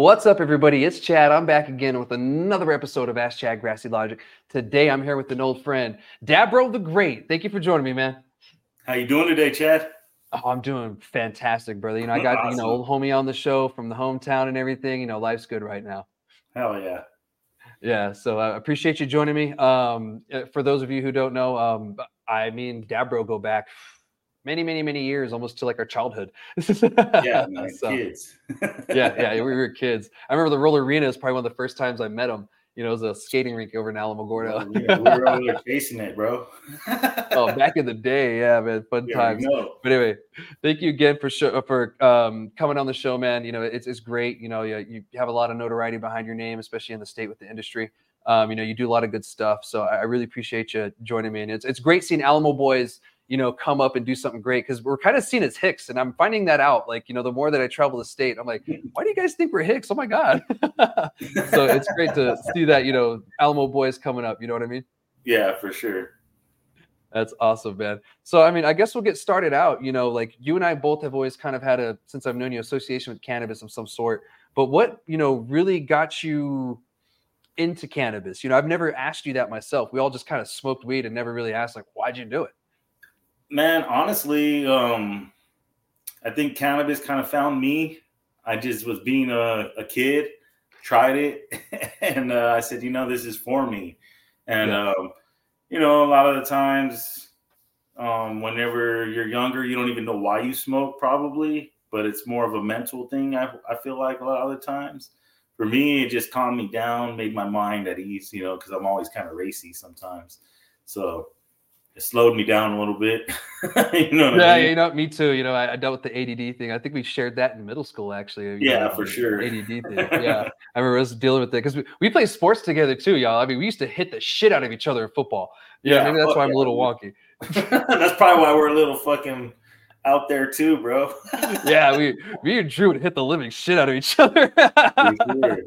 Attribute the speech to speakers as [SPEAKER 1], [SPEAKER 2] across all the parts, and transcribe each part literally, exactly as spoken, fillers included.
[SPEAKER 1] What's up, everybody? It's Chad. I'm back again with another episode of Ask Chad Grassy Logic. Today, I'm here with an old friend, Dabro the Great. Thank you for joining me, man.
[SPEAKER 2] How you doing today, Chad?
[SPEAKER 1] Oh, I'm doing fantastic, brother. You know, I got awesome. you know old homie on the show from the hometown and everything. You know, life's good right now.
[SPEAKER 2] Hell yeah.
[SPEAKER 1] Yeah, so I appreciate you joining me. Um, for those of you who don't know, um, I mean, Dabro go back many, many, many years, almost to like our childhood.
[SPEAKER 2] Yeah, man, so, kids.
[SPEAKER 1] yeah, yeah, we were kids. I remember the Roller Arena is probably one of the first times I met him. You know, it was a skating rink over in Alamogordo.
[SPEAKER 2] Well, yeah, we were over there chasing it, bro.
[SPEAKER 1] Oh, back in the day, yeah, man, fun
[SPEAKER 2] yeah,
[SPEAKER 1] times. But anyway, thank you again for show, for um, coming on the show, man. You know, it's it's great. You know, you, you have a lot of notoriety behind your name, especially in the state with the industry. Um, you know, you do a lot of good stuff. So I, I really appreciate you joining me. And it's it's great seeing Alamo boys, you know, come up and do something great, because we're kind of seen as Hicks, and I'm finding that out. Like, you know, the more that I travel the state, I'm like, why do you guys think we're Hicks? Oh my God. So it's great to see that, you know, Alamo boys coming up. You know what I mean?
[SPEAKER 2] Yeah, for sure.
[SPEAKER 1] That's awesome, man. So, I mean, I guess we'll get started out. You know, like you and I both have always kind of had a, since I've known you, association with cannabis of some sort. But what, you know, really got you into cannabis? You know, I've never asked you that myself. We all just kind of smoked weed and never really asked, like, why'd you do it?
[SPEAKER 2] Man, honestly, um, I think cannabis kind of found me. I just was being a, a kid, tried it, and uh, I said, you know, this is for me. And, yeah. um, you know, a lot of the times, um, whenever you're younger, you don't even know why you smoke, probably, but it's more of a mental thing, I, I feel like a lot of the times. For me, it just calmed me down, made my mind at ease, you know, because I'm always kind of racy sometimes. So it slowed me down a little bit. you know what
[SPEAKER 1] yeah,
[SPEAKER 2] I mean?
[SPEAKER 1] You know, me too. You know, I, I dealt with the A D D thing. I think we shared that in middle school, actually.
[SPEAKER 2] Yeah,
[SPEAKER 1] know,
[SPEAKER 2] for sure.
[SPEAKER 1] A D D thing. Yeah, I remember us dealing with it because we, we play sports together too, y'all. I mean, we used to hit the shit out of each other in football. You yeah, know, maybe that's why I'm
[SPEAKER 2] yeah,
[SPEAKER 1] a little wonky.
[SPEAKER 2] That's probably why we're a little fucking out there too, bro.
[SPEAKER 1] yeah, we me and Drew would hit the living shit out of each other.
[SPEAKER 2] sure.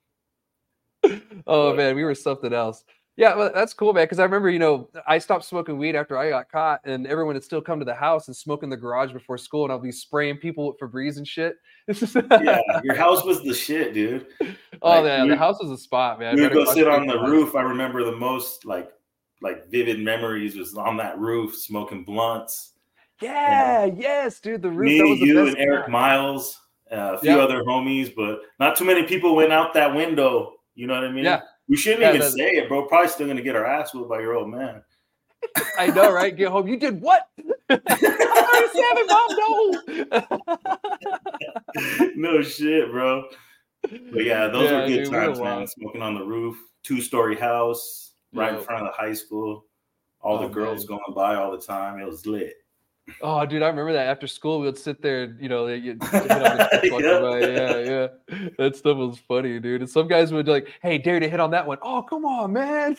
[SPEAKER 1] Oh man, we were something else. Yeah, well, that's cool, man. Because I remember, you know, I stopped smoking weed after I got caught, and everyone would still come to the house and smoke in the garage before school, and I'll be spraying people with Febreze and shit.
[SPEAKER 2] yeah, your house was the shit, dude.
[SPEAKER 1] Oh, like, man, the house was a spot, man.
[SPEAKER 2] We would go sit on the garage. roof. I remember the most like like vivid memories was on that roof smoking blunts.
[SPEAKER 1] Yeah, and yes, dude. The roof.
[SPEAKER 2] Me,
[SPEAKER 1] that was the
[SPEAKER 2] you,
[SPEAKER 1] best
[SPEAKER 2] and Eric
[SPEAKER 1] spot.
[SPEAKER 2] Miles, uh, a few yep. other homies, but not too many people went out that window. You know what I mean?
[SPEAKER 1] Yeah.
[SPEAKER 2] We shouldn't yeah, even say it, bro. Probably still gonna get our ass whooped by your old man.
[SPEAKER 1] I know, right? Get home. You did what? I'm thirty-seven, Mom. No.
[SPEAKER 2] No shit, bro. But yeah, those yeah, were good dude, times, man. Smoking on the roof, two-story house, right Yo. in front of the high school. All oh, the girls man. going by all the time. It was lit.
[SPEAKER 1] Oh, dude, I remember that. After school, we would sit there, you know, you, yeah. yeah, yeah. That stuff was funny, dude. And some guys would be like, hey, dare to hit on that one. Oh, come on, man.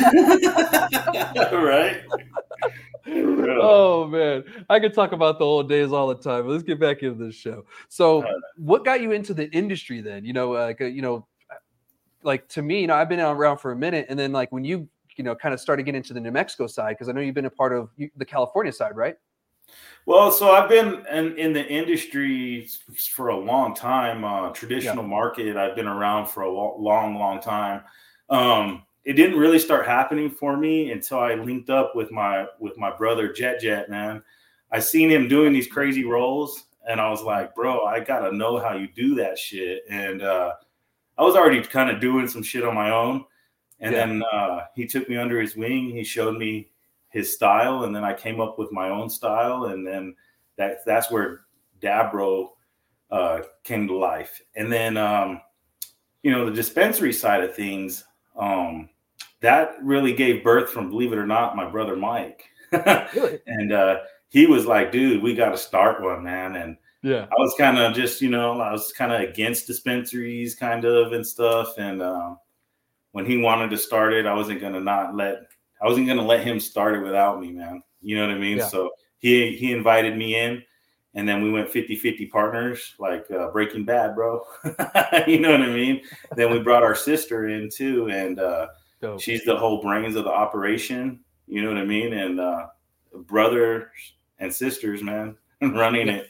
[SPEAKER 2] Right?
[SPEAKER 1] Oh, man. I could talk about the old days all the time. But let's get back into this show. So uh, what got you into the industry then? You know, like, uh, you know, like to me, you know, I've been around for a minute. And then like when you, you know, kind of started getting into the New Mexico side, because I know you've been a part of the California side, right?
[SPEAKER 2] Well, so I've been in, in the industry for a long time. Uh, traditional yeah. market, I've been around for a long, long time. Um, it didn't really start happening for me until I linked up with my with my brother Jet Jet. Man, I seen him doing these crazy rolls, and I was like, bro, I gotta know how you do that shit. And uh, I was already kind of doing some shit on my own, and yeah. then uh, he took me under his wing. He showed me his style, and then I came up with my own style, and then that that's where Dabro uh, came to life. And then um, you know, the dispensary side of things, um, that really gave birth from, believe it or not, my brother Mike.
[SPEAKER 1] Really?
[SPEAKER 2] And uh, he was like, dude, we got to start one, man. And
[SPEAKER 1] yeah,
[SPEAKER 2] I was kind of just, you know, I was kind of against dispensaries kind of and stuff. And um, when he wanted to start it, I wasn't going to not let I wasn't going to let him start it without me, man. You know what I mean?
[SPEAKER 1] Yeah.
[SPEAKER 2] So he he invited me in, and then we went fifty-fifty partners, like uh, Breaking Bad, bro. You know what I mean? Then we brought our sister in too, and uh, she's the whole brains of the operation. You know what I mean? And uh, brothers and sisters, man, running it.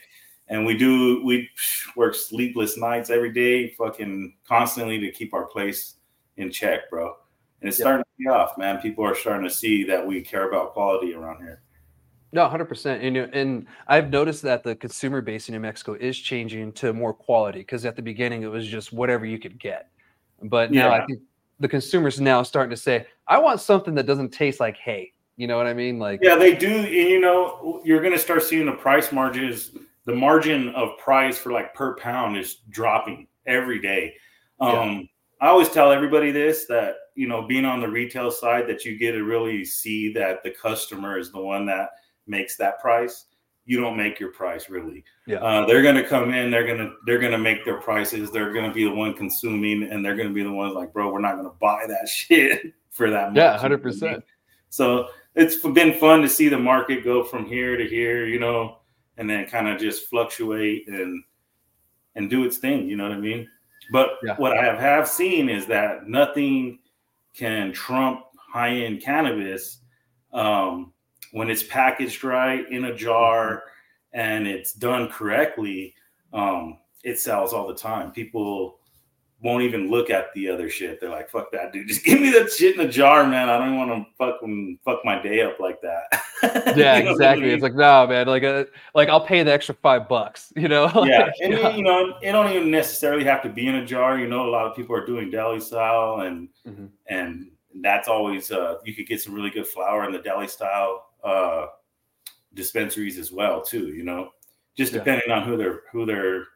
[SPEAKER 2] and we do we work sleepless nights every day, fucking constantly to keep our place in check, bro. And it's yeah. starting to pay off, man. People are starting to see that we care about quality around here.
[SPEAKER 1] No, one hundred percent. And, and I've noticed that the consumer base in New Mexico is changing to more quality, because at the beginning it was just whatever you could get. But now yeah. I think the consumers now starting to say, I want something that doesn't taste like hay. You know what I mean? Like,
[SPEAKER 2] yeah, they do. And, you know, you're going to start seeing the price margins. The margin of price for like per pound is dropping every day. Um, yeah. I always tell everybody this, that, you know, being on the retail side, that you get to really see that the customer is the one that makes that price. You don't make your price, really.
[SPEAKER 1] Yeah.
[SPEAKER 2] Uh, they're going to come in, they're going to, they're going to make their prices. They're going to be the one consuming, and they're going to be the ones like, bro, we're not going to buy that shit for that much.
[SPEAKER 1] Yeah. one hundred percent.
[SPEAKER 2] So it's been fun to see the market go from here to here, you know, and then kind of just fluctuate and, and do its thing. You know what I mean? But yeah. what I have, have seen is that nothing can trump high-end cannabis um, when it's packaged right in a jar and it's done correctly. Um, it sells all the time. People won't even look at the other shit. They're like, fuck that, dude. Just give me that shit in a jar, man. I don't want to fucking fuck my day up like that.
[SPEAKER 1] Yeah, you know exactly. I mean? It's like, no, man, like, a, like I'll pay the extra five bucks, you know? Like,
[SPEAKER 2] yeah. And, yeah. you know, it don't even necessarily have to be in a jar. You know, a lot of people are doing deli style, and, mm-hmm. and that's always, uh, you could get some really good flower in the deli style uh, dispensaries as well, too, you know, just depending yeah. on who their, who their,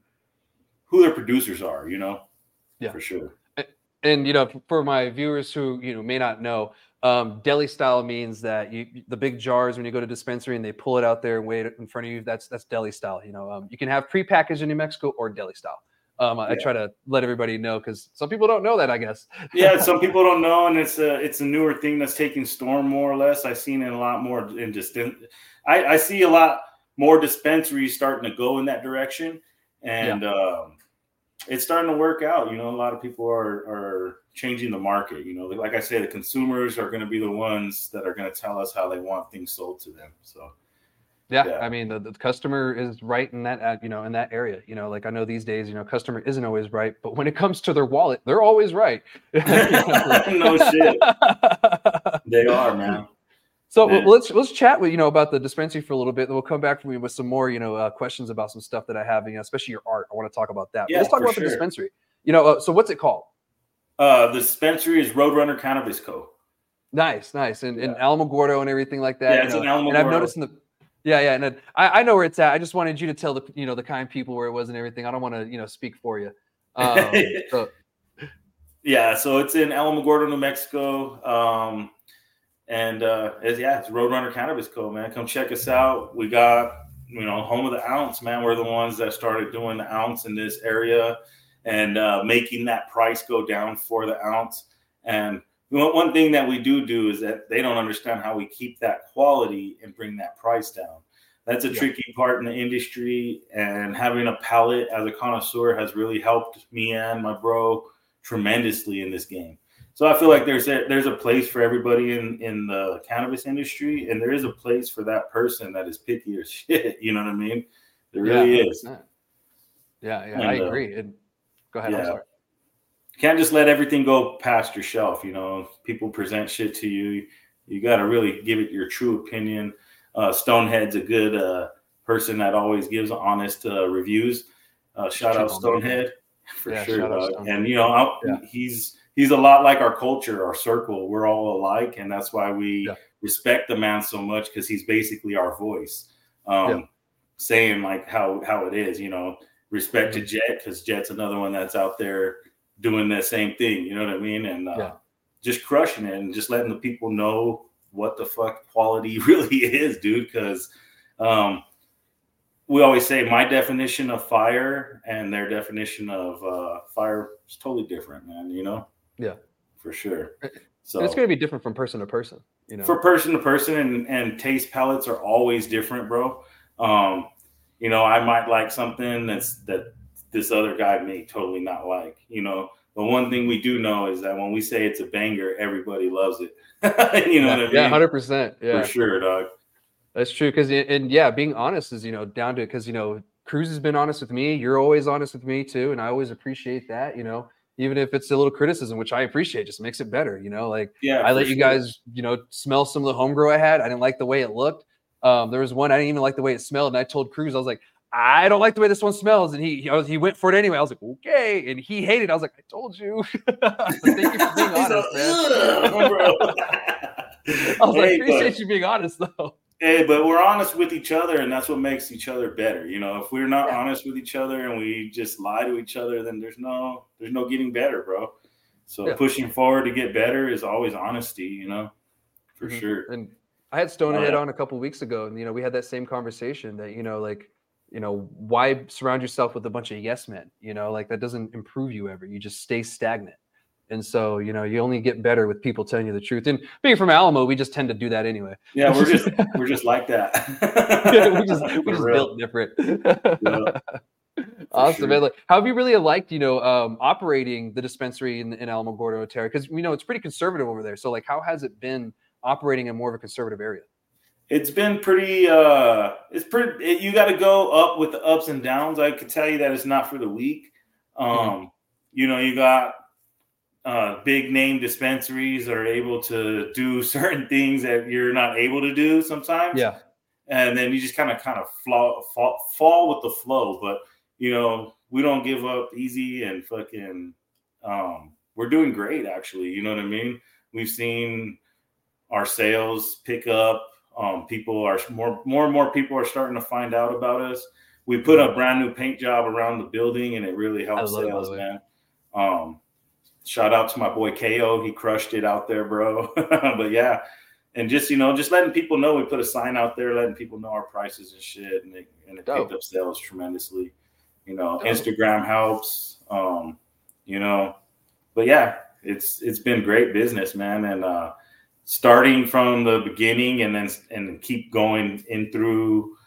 [SPEAKER 2] who their producers are, you know?
[SPEAKER 1] Yeah,
[SPEAKER 2] for sure.
[SPEAKER 1] And, and you know, for my viewers who you know may not know, um, deli style means that you the big jars when you go to dispensary and they pull it out there and wait in front of you. That's that's deli style. You know, um, you can have prepackaged in New Mexico or deli style. Um, I, yeah. I try to let everybody know, because some people don't know that, I guess.
[SPEAKER 2] Yeah, some people don't know, and it's a it's a newer thing that's taking storm more or less. I've seen it a lot more in distant. I, I see a lot more dispensaries starting to go in that direction, and. Yeah. Um, It's starting to work out. You know, a lot of people are are changing the market. You know, like I say, the consumers are going to be the ones that are going to tell us how they want things sold to them. So,
[SPEAKER 1] yeah, yeah. I mean, the, the customer is right in that, uh, you know, in that area. You know, like I know these days, you know, customer isn't always right, but when it comes to their wallet, they're always right.
[SPEAKER 2] No shit, they are, man.
[SPEAKER 1] So Man. let's let's chat with you know about the dispensary for a little bit. Then we'll come back to me with some more you know uh, questions about some stuff that I have, you know, especially your art. I want to talk about that.
[SPEAKER 2] Yeah,
[SPEAKER 1] let's talk about
[SPEAKER 2] sure.
[SPEAKER 1] the dispensary. You know, uh, so what's it called?
[SPEAKER 2] Uh, the dispensary is Roadrunner Cannabis Co.
[SPEAKER 1] Nice, nice, and yeah. in Alamogordo and everything like that.
[SPEAKER 2] Yeah,
[SPEAKER 1] you
[SPEAKER 2] it's
[SPEAKER 1] know?
[SPEAKER 2] in Alamogordo.
[SPEAKER 1] And I've noticed in the yeah, yeah, and then, I, I know where it's at. I just wanted you to tell the you know the kind people where it was and everything. I don't want to you know speak for you. Um, so.
[SPEAKER 2] Yeah, so it's in Alamogordo, New Mexico. Um, And uh, it's, yeah, it's Roadrunner Cannabis Co. Man, come check us out. We got you know home of the ounce, man. We're the ones that started doing the ounce in this area and uh, making that price go down for the ounce. And one thing that we do do is that they don't understand how we keep that quality and bring that price down. That's a yeah. tricky part in the industry. And having a palate as a connoisseur has really helped me and my bro tremendously in this game. So I feel like there's a, there's a place for everybody in, in the cannabis industry, and there is a place for that person that is picky as shit. You know what I mean? There really
[SPEAKER 1] yeah,
[SPEAKER 2] is.
[SPEAKER 1] Yeah, yeah, and, I agree. Uh, and, go ahead.
[SPEAKER 2] Yeah.
[SPEAKER 1] I'm sorry.
[SPEAKER 2] You can't just let everything go past your shelf. You know, people present shit to you. You got to really give it your true opinion. Uh, Stonehead's a good uh, person that always gives honest uh, reviews. Uh, shout out Stonehead for
[SPEAKER 1] yeah,
[SPEAKER 2] sure.
[SPEAKER 1] Dog.
[SPEAKER 2] And you know, I'll, yeah. he's. He's a lot like our culture, our circle. We're all alike, and that's why we
[SPEAKER 1] yeah.
[SPEAKER 2] respect the man so much, because he's basically our voice, um, yeah. saying like how how it is. You know, respect mm-hmm. to Jet, because Jet's another one that's out there doing the same thing. You know what I mean? And uh,
[SPEAKER 1] yeah.
[SPEAKER 2] just crushing it, and just letting the people know what the fuck quality really is, dude. Because um, we always say my definition of fire and their definition of uh, fire is totally different, man. You know.
[SPEAKER 1] Yeah,
[SPEAKER 2] for sure. So
[SPEAKER 1] and it's going to be different from person to person, you know,
[SPEAKER 2] for person to person, and, and taste palettes are always different, bro. Um, you know, I might like something that's that this other guy may totally not like, you know, but one thing we do know is that when we say it's a banger, everybody loves it. You know
[SPEAKER 1] yeah,
[SPEAKER 2] what I mean?
[SPEAKER 1] Yeah, one hundred percent. Yeah,
[SPEAKER 2] for sure, dog.
[SPEAKER 1] That's true. Cause, and yeah, being honest is, you know, down to, cause, you know, Cruz has been honest with me. You're always honest with me too, and I always appreciate that. You know, even if it's a little criticism, which I appreciate, just makes it better. You know, like
[SPEAKER 2] Yeah,
[SPEAKER 1] I
[SPEAKER 2] for
[SPEAKER 1] let you
[SPEAKER 2] sure.
[SPEAKER 1] guys, you know, smell some of the homegrow I had. I didn't like the way it looked. Um, there was one I didn't even like the way it smelled, and I told Cruz, I was like, I don't like the way this one smells, and he he, was, he went for it anyway. I was like, okay, and he hated it. I was like, I told you. But thank you for being honest, man.
[SPEAKER 2] Bro.
[SPEAKER 1] I was like,
[SPEAKER 2] Hey,
[SPEAKER 1] appreciate
[SPEAKER 2] but-
[SPEAKER 1] you being honest, though.
[SPEAKER 2] Hey, but we're honest with each other, and that's what makes each other better. You know, if we're not
[SPEAKER 1] Yeah.
[SPEAKER 2] honest with each other and we just lie to each other, then there's no there's no getting better, bro. So
[SPEAKER 1] Yeah.
[SPEAKER 2] pushing forward to get better is always honesty, you know, for
[SPEAKER 1] Mhm.
[SPEAKER 2] sure.
[SPEAKER 1] And I had Stonehead
[SPEAKER 2] Oh, yeah.
[SPEAKER 1] on a couple of weeks ago, and you know, we had that same conversation that, you know, like, you know, why surround yourself with a bunch of yes men? You know, like that doesn't improve you ever. You just stay stagnant. And so, you know, you only get better with people telling you the truth. And being from Alamo, we just tend to do that anyway.
[SPEAKER 2] Yeah, we're just we're just like that.
[SPEAKER 1] we just we
[SPEAKER 2] For
[SPEAKER 1] just
[SPEAKER 2] real.
[SPEAKER 1] built different.
[SPEAKER 2] Yeah,
[SPEAKER 1] Awesome,
[SPEAKER 2] sure.
[SPEAKER 1] man. Like, how have you really liked, you know, um, operating the dispensary in, in Alamo Gordo Terra? Because you know it's pretty conservative over there. So, like, how has it been operating in more of a conservative area?
[SPEAKER 2] It's been pretty uh it's pretty it, you got to go up with the ups and downs. I could tell you that it's not for the weak. Um
[SPEAKER 1] Mhm.
[SPEAKER 2] you know, you got uh big name dispensaries that are able to do certain things that you're not able to do sometimes.
[SPEAKER 1] Yeah.
[SPEAKER 2] And then you just kind of kind of fall, fall fall with the flow. But you know, we don't give up easy, and fucking um we're doing great actually. You know what I mean? We've seen our sales pick up. Um, people are more, more and more people are starting to find out about us. We put a brand new paint job around the building, and it really helped
[SPEAKER 1] love it, by
[SPEAKER 2] sales,
[SPEAKER 1] the way.
[SPEAKER 2] man. Um, shout out to my boy K O. He crushed it out there, bro. But yeah, and just, you know, just letting people know, we put a sign out there, letting people know our prices and shit, and it, and it
[SPEAKER 1] Dope.
[SPEAKER 2] picked up sales tremendously. You know,
[SPEAKER 1] Dope.
[SPEAKER 2] Instagram helps. Um, you know, but yeah, it's it's been great business, man, and uh, starting from the beginning and then and keep going in through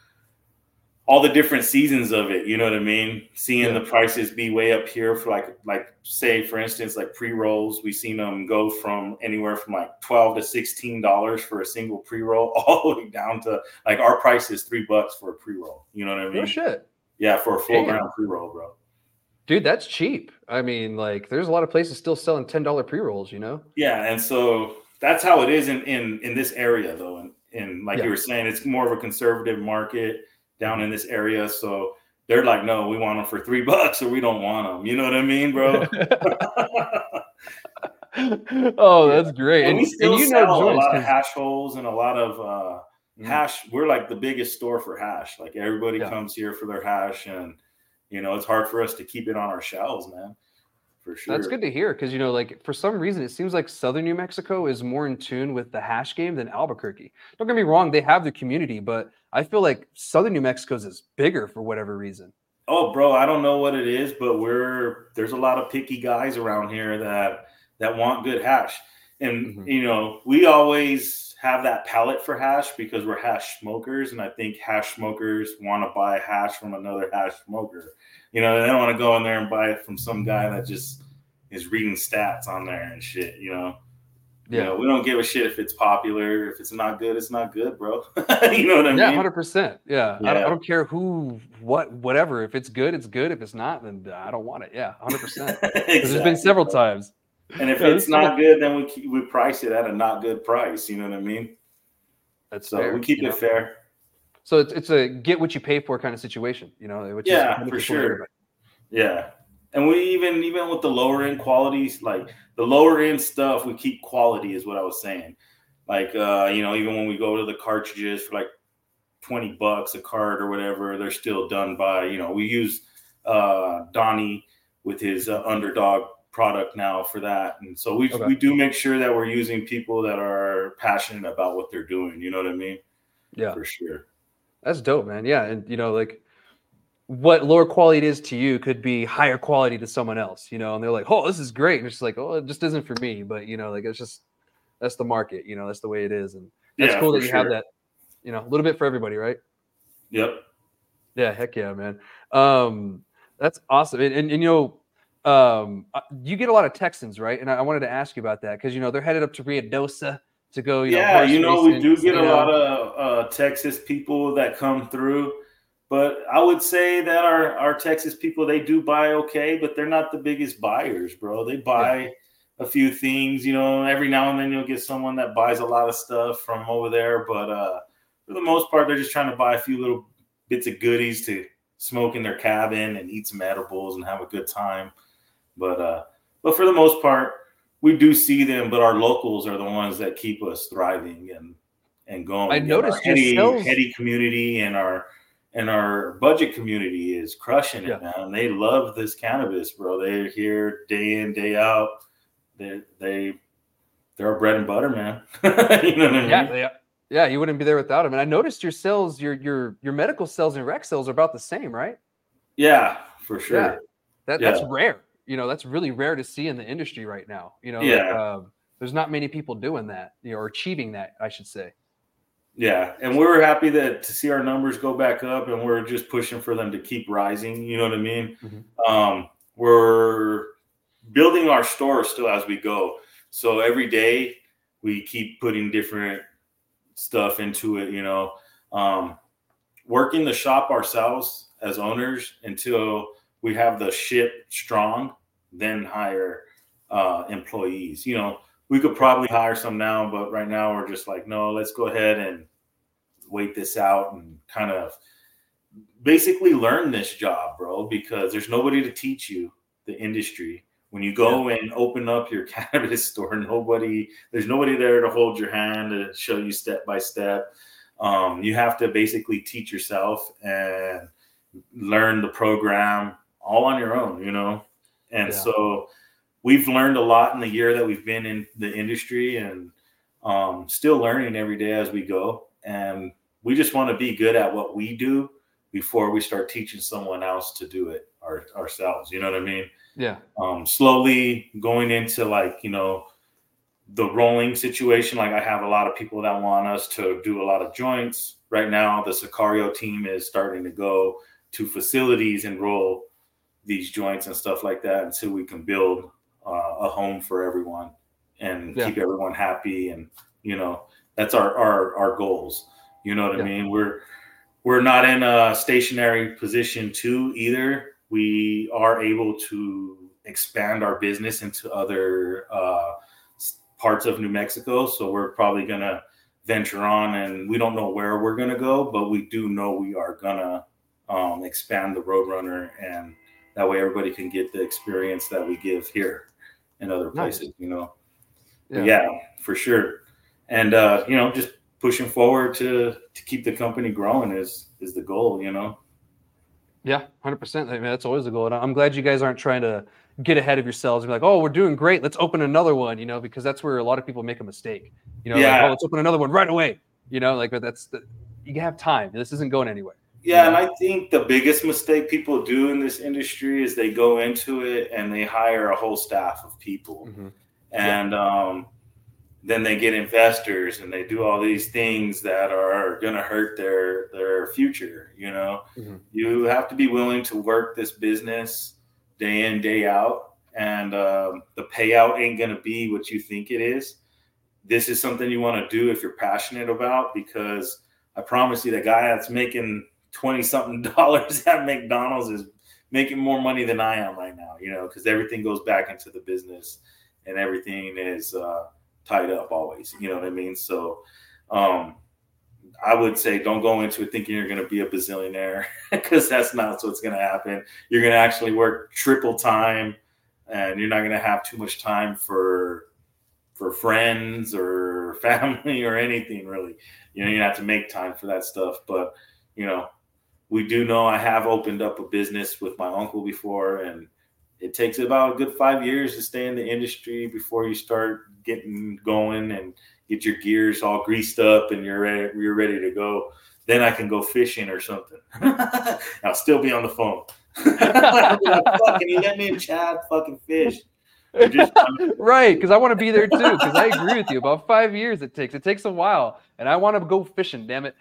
[SPEAKER 2] all the different seasons of it. You know what I mean? Seeing
[SPEAKER 1] Yeah.
[SPEAKER 2] the prices be way up here for like, like say for instance, like pre-rolls, we've seen them go from anywhere from like twelve to sixteen dollars for a single pre-roll, all the way down to like our price is three bucks for a pre-roll. You know what I mean?
[SPEAKER 1] No shit.
[SPEAKER 2] Yeah, for a full
[SPEAKER 1] Damn.
[SPEAKER 2] ground pre-roll, bro.
[SPEAKER 1] Dude, that's cheap. I mean, like, there's a lot of places still selling ten dollar pre-rolls, you know?
[SPEAKER 2] Yeah, and so that's how it is in in, in this area, though. And, and like
[SPEAKER 1] Yeah.
[SPEAKER 2] you were saying, it's more of a conservative market down in this area. So they're like, no, we want them for three bucks, or we don't want them. You know what I mean, bro?
[SPEAKER 1] Oh,
[SPEAKER 2] Yeah.
[SPEAKER 1] that's great.
[SPEAKER 2] And
[SPEAKER 1] And,
[SPEAKER 2] we still
[SPEAKER 1] and you
[SPEAKER 2] sell
[SPEAKER 1] know
[SPEAKER 2] a
[SPEAKER 1] joints
[SPEAKER 2] lot of
[SPEAKER 1] 'cause-
[SPEAKER 2] hash holes and a lot of uh,
[SPEAKER 1] Mm.
[SPEAKER 2] hash. We're like the biggest store for hash. Like everybody
[SPEAKER 1] Yeah.
[SPEAKER 2] comes here for their hash, and you know it's hard for us to keep it on our shelves, man. For sure.
[SPEAKER 1] That's good to hear because, you know, like for some reason, it seems like Southern New Mexico is more in tune with the hash game than Albuquerque. Don't get me wrong, they have the community, but I feel like Southern New Mexico's is bigger for whatever reason.
[SPEAKER 2] Oh, bro, I don't know what it is, but we're there's a lot of picky guys around here that that want good hash. And
[SPEAKER 1] Mhm.
[SPEAKER 2] you know, we always have that palate for hash because we're hash smokers, and I think hash smokers want to buy hash from another hash smoker. You know, they don't want to go in there and buy it from some guy that just is reading stats on there and shit, you know. You
[SPEAKER 1] Yeah.
[SPEAKER 2] know, we don't give a shit if it's popular. If it's not good, it's not good, bro. You know what I
[SPEAKER 1] Yeah,
[SPEAKER 2] mean?
[SPEAKER 1] one hundred percent. Yeah. I, don't,
[SPEAKER 2] Yeah.
[SPEAKER 1] I don't care who, what, whatever. If it's good, it's good. If it's not, then I don't want it. Yeah, one hundred percent. Because there's been
[SPEAKER 2] Exactly,
[SPEAKER 1] several
[SPEAKER 2] bro.
[SPEAKER 1] times.
[SPEAKER 2] And if
[SPEAKER 1] Yeah,
[SPEAKER 2] it's
[SPEAKER 1] there's
[SPEAKER 2] not
[SPEAKER 1] several-
[SPEAKER 2] good, then we keep, we price it at a not good price. You know what I mean?
[SPEAKER 1] That's
[SPEAKER 2] So
[SPEAKER 1] fair,
[SPEAKER 2] we keep
[SPEAKER 1] you
[SPEAKER 2] it
[SPEAKER 1] know?
[SPEAKER 2] fair.
[SPEAKER 1] So it's it's a get what you pay for kind of situation, you know, which
[SPEAKER 2] Yeah,
[SPEAKER 1] is
[SPEAKER 2] for
[SPEAKER 1] beneficial to
[SPEAKER 2] sure.
[SPEAKER 1] everybody.
[SPEAKER 2] Yeah. And we even even with the lower end qualities, like the lower end stuff, we keep quality is what I was saying. Like uh, you know, even when we go to the cartridges for like twenty bucks a cart or whatever, they're still done by, you know, we use uh Donnie with his uh, underdog product now for that. And so we
[SPEAKER 1] Okay.
[SPEAKER 2] we do make sure that we're using people that are passionate about what they're doing, you know what I mean?
[SPEAKER 1] Yeah.
[SPEAKER 2] For sure.
[SPEAKER 1] That's dope, man. Yeah. And you know, like what lower quality it is to you could be higher quality to someone else, you know, and they're like, oh, this is great. And it's just like, oh, it just isn't for me. But you know, like it's just that's the market, you know, that's the way it is. And that's
[SPEAKER 2] Yeah,
[SPEAKER 1] cool
[SPEAKER 2] for
[SPEAKER 1] that you have
[SPEAKER 2] sure.
[SPEAKER 1] that, you know, a little bit for everybody, right?
[SPEAKER 2] Yep.
[SPEAKER 1] Yeah, heck yeah, man. Um, that's awesome. And, and, and you know, um, uh, you get a lot of Texans, right? And I, I wanted to ask you about that because you know they're headed up to Ruidosa to go, you know,
[SPEAKER 2] Yeah,
[SPEAKER 1] horse
[SPEAKER 2] you know, we
[SPEAKER 1] racing,
[SPEAKER 2] do get a
[SPEAKER 1] casino.
[SPEAKER 2] lot of uh, Texas people that come through. But I would say that our, our Texas people, they do buy okay, but they're not the biggest buyers, bro. They buy yeah. a few things, you know, every now and then you'll get someone that buys a lot of stuff from over there. But uh, for the most part, they're just trying to buy a few little bits of goodies to smoke in their cabin and eat some edibles and have a good time. But uh, but for the most part, we do see them, but our locals are the ones that keep us thriving and, and going.
[SPEAKER 1] I noticed
[SPEAKER 2] our heady,
[SPEAKER 1] yourselves-
[SPEAKER 2] heady community and our and our budget community is crushing it, yeah. man. They love this cannabis, bro. They're here day in, day out. They they they're our bread and butter, man. You know what I mean?
[SPEAKER 1] Yeah, they, yeah. You wouldn't be there without them. And I noticed your sales, your your your medical sales and rec sales are about the same, right?
[SPEAKER 2] Yeah, for sure.
[SPEAKER 1] Yeah. That
[SPEAKER 2] yeah.
[SPEAKER 1] that's rare. You know, that's really rare to see in the industry right now. You know,
[SPEAKER 2] yeah.
[SPEAKER 1] like, um, there's not many people doing that, you know, or achieving that, I should say.
[SPEAKER 2] Yeah, and we were happy that to see our numbers go back up, and we're just pushing for them to keep rising. You know what I mean? Mm-hmm. Um, we're building our store still as we go, so every day we keep putting different stuff into it. You know, um, working the shop ourselves as owners until we have the ship strong, then hire uh, employees. You know. We could probably hire some now, but right now we're just like, no, let's go ahead and wait this out and kind of basically learn this job, bro, because there's nobody to teach you the industry. When you go yeah. and open up your cannabis store, nobody, there's nobody there to hold your hand to show you step by step. Um, you have to basically teach yourself and learn the program all on your own, you know? And yeah. so we've learned a lot in the year that we've been in the industry, and um, still learning every day as we go. And we just want to be good at what we do before we start teaching someone else to do it our, ourselves. You know what I mean?
[SPEAKER 1] Yeah.
[SPEAKER 2] Um, slowly going into like, you know, the rolling situation. Like I have a lot of people that want us to do a lot of joints. Right now, the Sicario team is starting to go to facilities and roll these joints and stuff like that until we can build Uh, a home for everyone and yeah. keep everyone happy. And, you know, that's our, our, our goals. You know what yeah. I mean? We're, we're not in a stationary position too either. We are able to expand our business into other uh, parts of New Mexico. So we're probably going to venture on, and we don't know where we're going to go, but we do know we are going to um, expand the Roadrunner, and that way everybody can get the experience that we give here in other places, nice. You know? Yeah. yeah, for sure. And, uh, you know, just pushing forward to, to keep the company growing is, is the goal, you know?
[SPEAKER 1] Yeah, one hundred percent. I mean, that's always the goal. And I'm glad you guys aren't trying to get ahead of yourselves and be like, oh, we're doing great, let's open another one, you know, because that's where a lot of people make a mistake. You know,
[SPEAKER 2] yeah.
[SPEAKER 1] like, oh, let's open another one right away. You know, like, but that's, the, you have time. This isn't going anywhere.
[SPEAKER 2] Yeah,
[SPEAKER 1] you know?
[SPEAKER 2] And I think the biggest mistake people do in this industry is they go into it and they hire a whole staff of people. Mm-hmm. And yeah. um, then they get investors and they do all these things that are going to hurt their their future. You know, mm-hmm. you have to be willing to work this business day in, day out. And um, the payout ain't going to be what you think it is. This is something you want to do if you're passionate about, because I promise you the guy that's making twenty something dollars at McDonald's is making more money than I am right now, you know, because everything goes back into the business and everything is uh, tied up always. You know what I mean? So um, I would say don't go into it thinking you're going to be a bazillionaire, because that's not what's going to happen. You're going to actually work triple time, and you're not going to have too much time for for friends or family or anything really. You know, you have to make time for that stuff. But, you know, we do know I have opened up a business with my uncle before, and it takes about a good five years to stay in the industry before you start getting going and get your gears all greased up and you're ready, you're ready to go. Then I can go fishing or something. I'll still be on the phone. I'll be like, fuck, can you let me and Chad fucking fish?
[SPEAKER 1] Just, right, because I want to be there too, because I agree with you. About five years it takes. It takes a while, and I want to go fishing, damn it.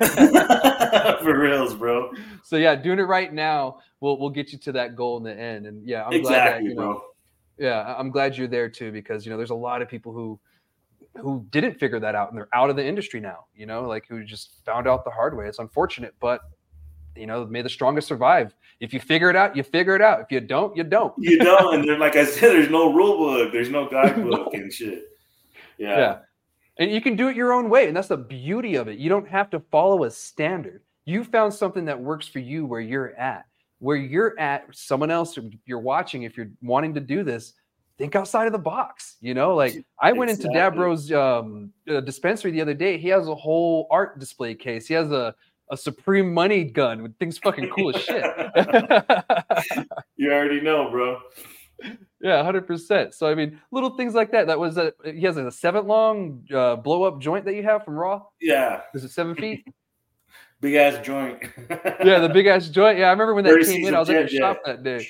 [SPEAKER 2] For reals, bro.
[SPEAKER 1] So yeah, doing it right now will will get you to that goal in the end. And yeah, I'm
[SPEAKER 2] exactly,
[SPEAKER 1] glad that, you know,
[SPEAKER 2] bro.
[SPEAKER 1] Yeah, I'm glad you're there too, because you know there's a lot of people who who didn't figure that out, and they're out of the industry now, you know, like who just found out the hard way. It's unfortunate, but you know, may the strongest survive. If you figure it out, you figure it out. If you don't, you don't.
[SPEAKER 2] You don't. And then, like I said, there's no rule book. There's no guidebook no. and shit. Yeah.
[SPEAKER 1] Yeah. And you can do it your own way. And that's the beauty of it. You don't have to follow a standard. You found something that works for you where you're at. Where you're at, someone else, you're watching, if you're wanting to do this, think outside of the box. You know, like I went exactly. into Dabro's um, uh, dispensary the other day. He has a whole art display case. He has a, a Supreme money gun with things fucking cool as shit.
[SPEAKER 2] You already know, bro.
[SPEAKER 1] Yeah, one hundred percent. So, I mean, little things like that. That was a, he has a seven long uh, blow up joint that you have from Raw.
[SPEAKER 2] Yeah.
[SPEAKER 1] Is it seven feet?
[SPEAKER 2] Big ass joint.
[SPEAKER 1] Yeah, the big ass joint. Yeah, I remember when that came in. I was at your shop that day.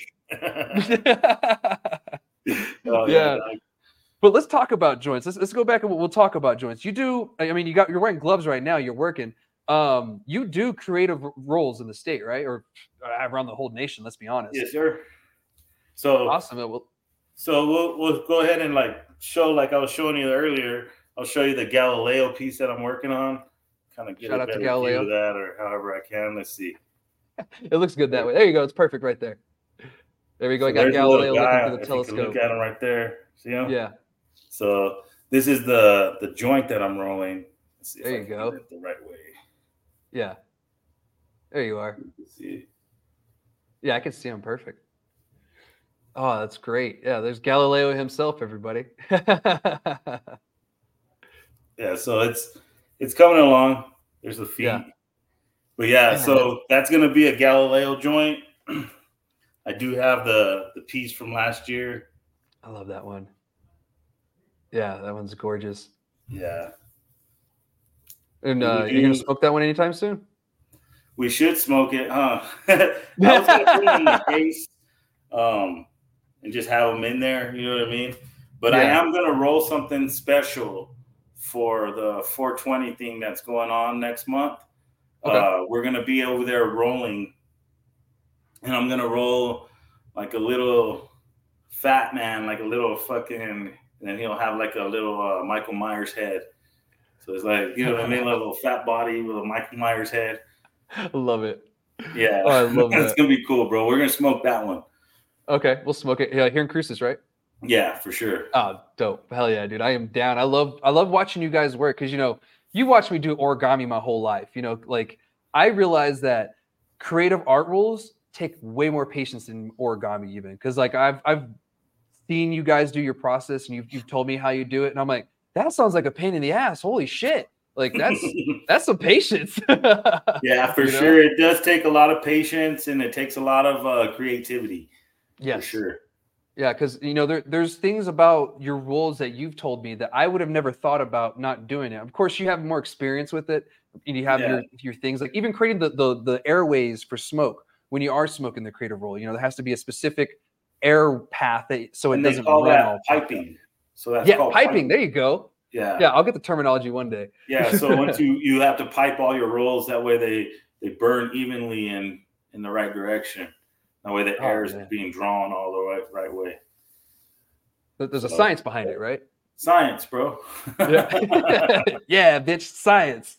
[SPEAKER 1] Oh, yeah. yeah. But let's talk about joints. Let's let's go back and we'll, we'll talk about joints. You do. I mean, you got you're wearing gloves right now. You're working. Um, you do creative roles in the state, right? Or around the whole nation. Let's be honest.
[SPEAKER 2] Yes, sir. So
[SPEAKER 1] awesome. We'll,
[SPEAKER 2] so we'll we'll go ahead and like show like I was showing you earlier. I'll show you the Galileo piece that I'm working on. Kind of get
[SPEAKER 1] Shout
[SPEAKER 2] a
[SPEAKER 1] out
[SPEAKER 2] better
[SPEAKER 1] to Galileo.
[SPEAKER 2] view of that, or however I can. Let's see.
[SPEAKER 1] It looks good that way. There you go. It's perfect right there. There we go. So I got Galileo looking through the telescope.
[SPEAKER 2] You can look at him right there. See him?
[SPEAKER 1] Yeah.
[SPEAKER 2] So this is the the joint that I'm rolling. Let's see
[SPEAKER 1] there
[SPEAKER 2] if
[SPEAKER 1] you
[SPEAKER 2] I
[SPEAKER 1] go.
[SPEAKER 2] Get it the right way.
[SPEAKER 1] Yeah. There you are.
[SPEAKER 2] You can see it.
[SPEAKER 1] Yeah, I can see him perfect. Oh, that's great. Yeah, there's Galileo himself, everybody.
[SPEAKER 2] Yeah, so it's it's coming along. There's the feet. Yeah. But yeah, yeah, so that's gonna be a Galileo joint. I do have the the piece from last year.
[SPEAKER 1] I love that one. Yeah, that one's gorgeous.
[SPEAKER 2] Yeah.
[SPEAKER 1] And uh, you're gonna smoke that one anytime soon?
[SPEAKER 2] We should smoke it, huh? I was gonna put it in the case, um, and just have them in there. You know what I mean? But yeah. I am gonna roll something special for the four twenty thing that's going on next month. Okay. Uh, we're gonna be over there rolling, and I'm gonna roll like a little fat man, like a little fucking, and then he'll have like a little uh, Michael Myers head. So it's like, you know what I mean, like a little fat body with a Michael Myers head.
[SPEAKER 1] I love it.
[SPEAKER 2] Yeah,
[SPEAKER 1] oh, I love that.
[SPEAKER 2] It's gonna be cool, bro. We're gonna smoke that one.
[SPEAKER 1] Okay, we'll smoke it. Yeah, here in Cruces, right?
[SPEAKER 2] Yeah, for sure.
[SPEAKER 1] Oh, dope. Hell yeah, dude. I am down. I love I love watching you guys work because, you know, you watch me do origami my whole life. You know, like I realize that creative art rules take way more patience than origami even. Because like I've I've seen you guys do your process and you've, you've told me how you do it. And I'm like, that sounds like a pain in the ass. Holy shit. Like that's that's some patience.
[SPEAKER 2] Yeah, for you know? Sure. It does take a lot of patience and it takes a lot of uh, creativity.
[SPEAKER 1] Yeah,
[SPEAKER 2] for sure.
[SPEAKER 1] Yeah, because you know there, there's things about your rules that you've told me that I would have never thought about not doing it. Of course, you have more experience with it. You have yeah. your your things like even creating the, the the airways for smoke when you are smoking the creative roll. You know there has to be a specific air path that so
[SPEAKER 2] and
[SPEAKER 1] it doesn't
[SPEAKER 2] call
[SPEAKER 1] run
[SPEAKER 2] that
[SPEAKER 1] all
[SPEAKER 2] piping. So that's
[SPEAKER 1] yeah,
[SPEAKER 2] called
[SPEAKER 1] piping.
[SPEAKER 2] piping.
[SPEAKER 1] There you go.
[SPEAKER 2] Yeah,
[SPEAKER 1] yeah. I'll get the terminology one day.
[SPEAKER 2] Yeah. So once you you have to pipe all your rolls, that way they they burn evenly in in the right direction. That way the
[SPEAKER 1] oh,
[SPEAKER 2] air is
[SPEAKER 1] man.
[SPEAKER 2] being drawn all the right right way.
[SPEAKER 1] There's a so, science behind it, right?
[SPEAKER 2] Science, bro.
[SPEAKER 1] Yeah, yeah, bitch, science.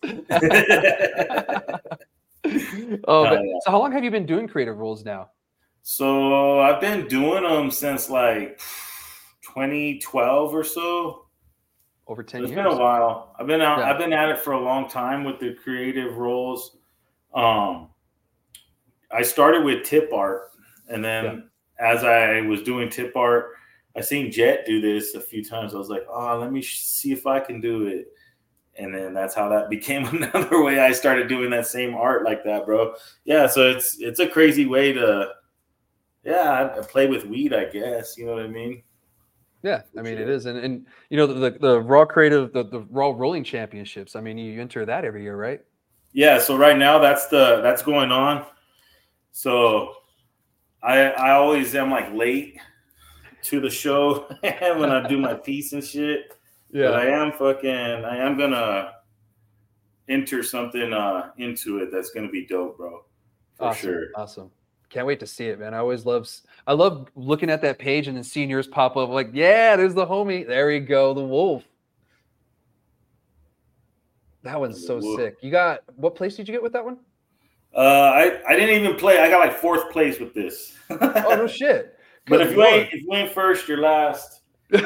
[SPEAKER 1] Oh, uh, yeah. So how long have you been doing creative roles now?
[SPEAKER 2] So I've been doing them since like twenty twelve or so.
[SPEAKER 1] Over ten
[SPEAKER 2] it's
[SPEAKER 1] years.
[SPEAKER 2] It's been a while. I've been out,
[SPEAKER 1] yeah.
[SPEAKER 2] I've been at it for a long time with the creative roles. Um, I started with tip art, and then yeah. as I was doing tip art, I seen Jet do this a few times. I was like, oh, let me sh- see if I can do it. And then that's how that became another way I started doing that same art like that, bro. Yeah, so it's it's a crazy way to, yeah, I play with weed, I guess. You know what I mean?
[SPEAKER 1] Yeah, I mean, it is. And, and you know, the, the Raw Creative, the, the Raw Rolling Championships, I mean, you enter that every year, right?
[SPEAKER 2] Yeah, so right now that's the that's going on. So I I always am like late to the show when I do my piece and shit. Yeah, but I am fucking I am gonna enter something uh into it that's gonna be dope, bro. For
[SPEAKER 1] awesome,
[SPEAKER 2] sure.
[SPEAKER 1] Awesome. Can't wait to see it, man. I always love I love looking at that page and then seeing yours pop up like, yeah, there's the homie. There we go, the wolf. That one's so sick. You got what place did you get with that one?
[SPEAKER 2] Uh, I, I didn't even play. I got like fourth place with this.
[SPEAKER 1] Oh, no shit.
[SPEAKER 2] But
[SPEAKER 1] Good
[SPEAKER 2] if you
[SPEAKER 1] Lord.
[SPEAKER 2] ain't if you ain't first, you're last.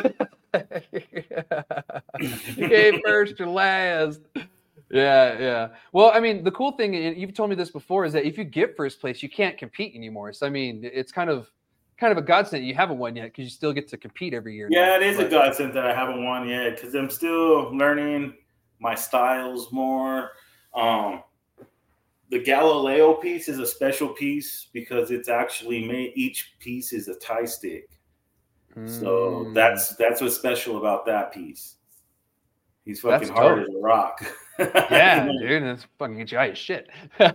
[SPEAKER 1] You came first or last. Yeah, yeah. Well, I mean, the cool thing, and you've told me this before, is that if you get first place, you can't compete anymore. So, I mean, it's kind of kind of a godsend you haven't won yet because you still get to compete every year.
[SPEAKER 2] Yeah,
[SPEAKER 1] now.
[SPEAKER 2] it is
[SPEAKER 1] but,
[SPEAKER 2] a godsend that I haven't won yet because I'm still learning my styles more. Um, the Galileo piece is a special piece because it's actually made. Each piece is a tie stick. So
[SPEAKER 1] mm,
[SPEAKER 2] that's that's what's special about that piece. He's fucking
[SPEAKER 1] That's
[SPEAKER 2] hard
[SPEAKER 1] dope.
[SPEAKER 2] as a rock.
[SPEAKER 1] Yeah,
[SPEAKER 2] You know?
[SPEAKER 1] dude, that's fucking get you high as shit.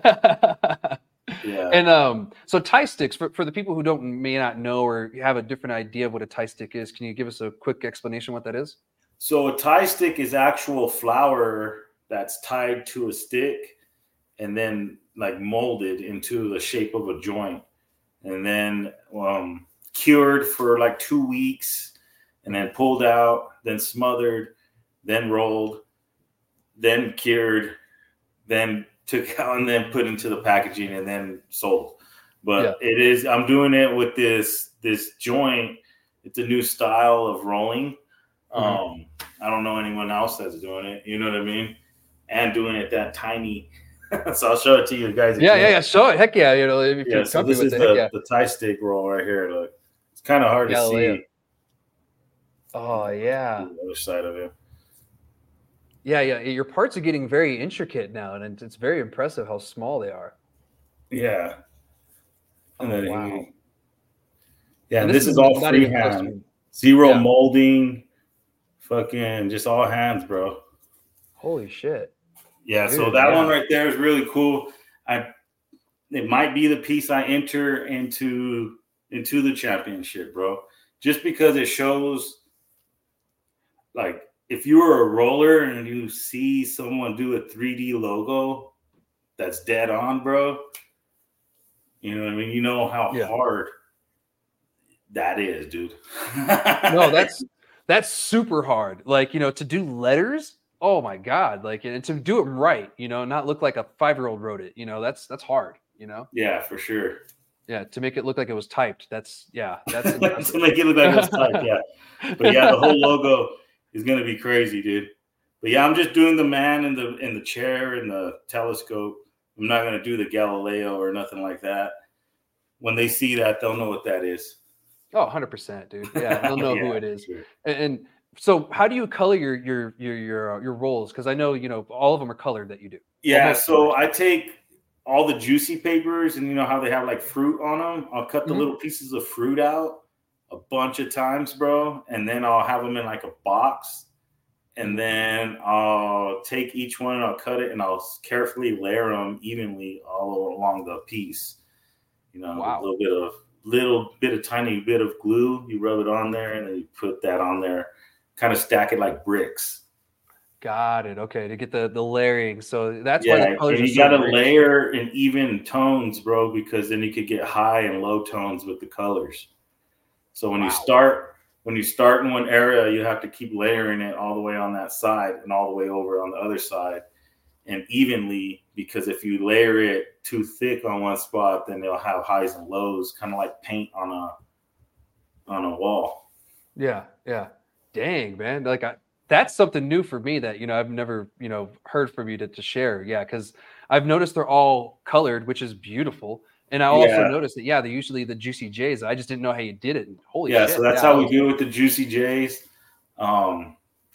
[SPEAKER 2] Yeah.
[SPEAKER 1] And um, so tie sticks for, for the people who don't may not know or have a different idea of what a tie stick is. Can you give us a quick explanation what that is?
[SPEAKER 2] So a tie stick is actual flour that's tied to a stick and then like molded into the shape of a joint, and then um, cured for like two weeks, and then pulled out, then smothered, then rolled, then cured, then took out and then put into the packaging and then sold. But yeah. It is, I'm doing it with this this joint. It's a new style of rolling. Mm-hmm. Um, I don't know anyone else that's doing it. You know what I mean? And doing it that tiny. So I'll show it to you guys.
[SPEAKER 1] Yeah, yeah, yeah. Show it. Heck yeah. You know, if
[SPEAKER 2] yeah,
[SPEAKER 1] you're
[SPEAKER 2] so this
[SPEAKER 1] with
[SPEAKER 2] is
[SPEAKER 1] it,
[SPEAKER 2] the,
[SPEAKER 1] yeah.
[SPEAKER 2] the tie stick roll right here. Look, it's kind of hard Galileo. to see.
[SPEAKER 1] Oh, yeah.
[SPEAKER 2] The other side of it.
[SPEAKER 1] Yeah, yeah. Your parts are getting very intricate now, and it's very impressive how small they are.
[SPEAKER 2] Yeah. And
[SPEAKER 1] oh,
[SPEAKER 2] then
[SPEAKER 1] wow.
[SPEAKER 2] He, yeah,
[SPEAKER 1] and
[SPEAKER 2] this,
[SPEAKER 1] this
[SPEAKER 2] is,
[SPEAKER 1] is
[SPEAKER 2] all freehand. Zero yeah. molding. Fucking just all hands, bro.
[SPEAKER 1] Holy shit.
[SPEAKER 2] Yeah, Dude, so that yeah. one right there is really cool. I it might be the piece I enter into into the championship, bro. Just because it shows, like, if you were a roller and you see someone do a three D logo that's dead on, bro, you know what I mean? You know how yeah. hard that is, dude.
[SPEAKER 1] No, that's that's super hard. Like, you know, to do letters, oh my God. Like, and to do them right, you know, not look like a five-year-old wrote it, you know, that's that's hard, you know?
[SPEAKER 2] Yeah, for sure.
[SPEAKER 1] Yeah, to make it look like it was typed. That's yeah, that's impressive.
[SPEAKER 2] To make it look like it was typed, yeah. But yeah, the whole logo is gonna be crazy, dude. But yeah, I'm just doing the man in the in the chair and the telescope. I'm not gonna do the Galileo or nothing like that. When they see that, they'll know what that is.
[SPEAKER 1] Oh, one hundred percent, dude. Yeah, they'll know
[SPEAKER 2] yeah,
[SPEAKER 1] who it is.
[SPEAKER 2] Sure.
[SPEAKER 1] And, and so, how do you color your your your your, your rolls? Because I know you know all of them are colored that you do.
[SPEAKER 2] Yeah, Almost so colored. I take all the juicy papers, and you know how they have like fruit on them. I'll cut the mm-hmm. little pieces of fruit out a bunch of times, bro, and then I'll have them in like a box, and then I'll take each one and I'll cut it, and I'll carefully layer them evenly all along the piece. You know, wow. a little bit of little bit of tiny bit of glue. You rub it on there, and then you put that on there. Kind of stack it like bricks.
[SPEAKER 1] Got it. Okay, to get the the layering. So that's
[SPEAKER 2] yeah,
[SPEAKER 1] why the colors
[SPEAKER 2] and you
[SPEAKER 1] are so
[SPEAKER 2] got to
[SPEAKER 1] rich.
[SPEAKER 2] layer in even tones, bro, because then you could get high and low tones with the colors. So when wow. you start when you start in one area, you have to keep layering it all the way on that side and all the way over on the other side, and evenly. Because if you layer it too thick on one spot, then they'll have highs and lows, kind of like paint on a on a wall.
[SPEAKER 1] Yeah, yeah. Dang, man. Like I. That's something new for me that, you know, I've never, you know, heard from you to, to share. Yeah. Cause I've noticed they're all colored, which is beautiful. And I also
[SPEAKER 2] yeah.
[SPEAKER 1] noticed that, yeah, they're usually the Juicy J's. I just didn't know how you did it. Holy
[SPEAKER 2] yeah,
[SPEAKER 1] shit.
[SPEAKER 2] So that's
[SPEAKER 1] yeah,
[SPEAKER 2] how we do it with the Juicy J's. Um,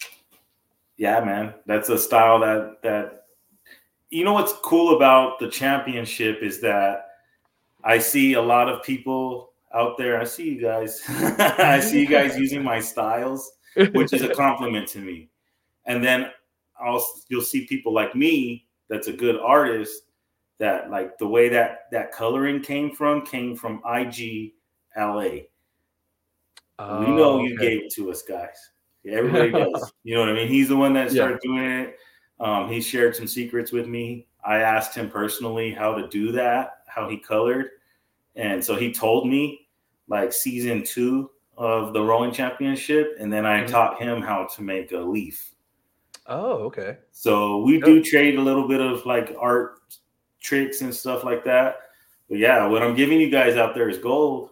[SPEAKER 2] yeah, man, that's a style that, that, you know, what's cool about the championship is that I see a lot of people out there. I see you guys. I see you guys using my styles, which is a compliment to me. And then I'll you'll see people like me that's a good artist that like the way that that coloring came from came from I G L A. Oh, we know you okay. gave it to us, guys. Yeah, everybody does. You know what I mean? He's the one that started yeah. doing it. Um, he shared some secrets with me. I asked him personally how to do that, how he colored. And so he told me like season two of the rolling championship, and then I mm-hmm. taught him how to make a leaf.
[SPEAKER 1] Oh, okay.
[SPEAKER 2] So we do trade a little bit of like art tricks and stuff like that. But yeah, what I'm giving you guys out there is gold.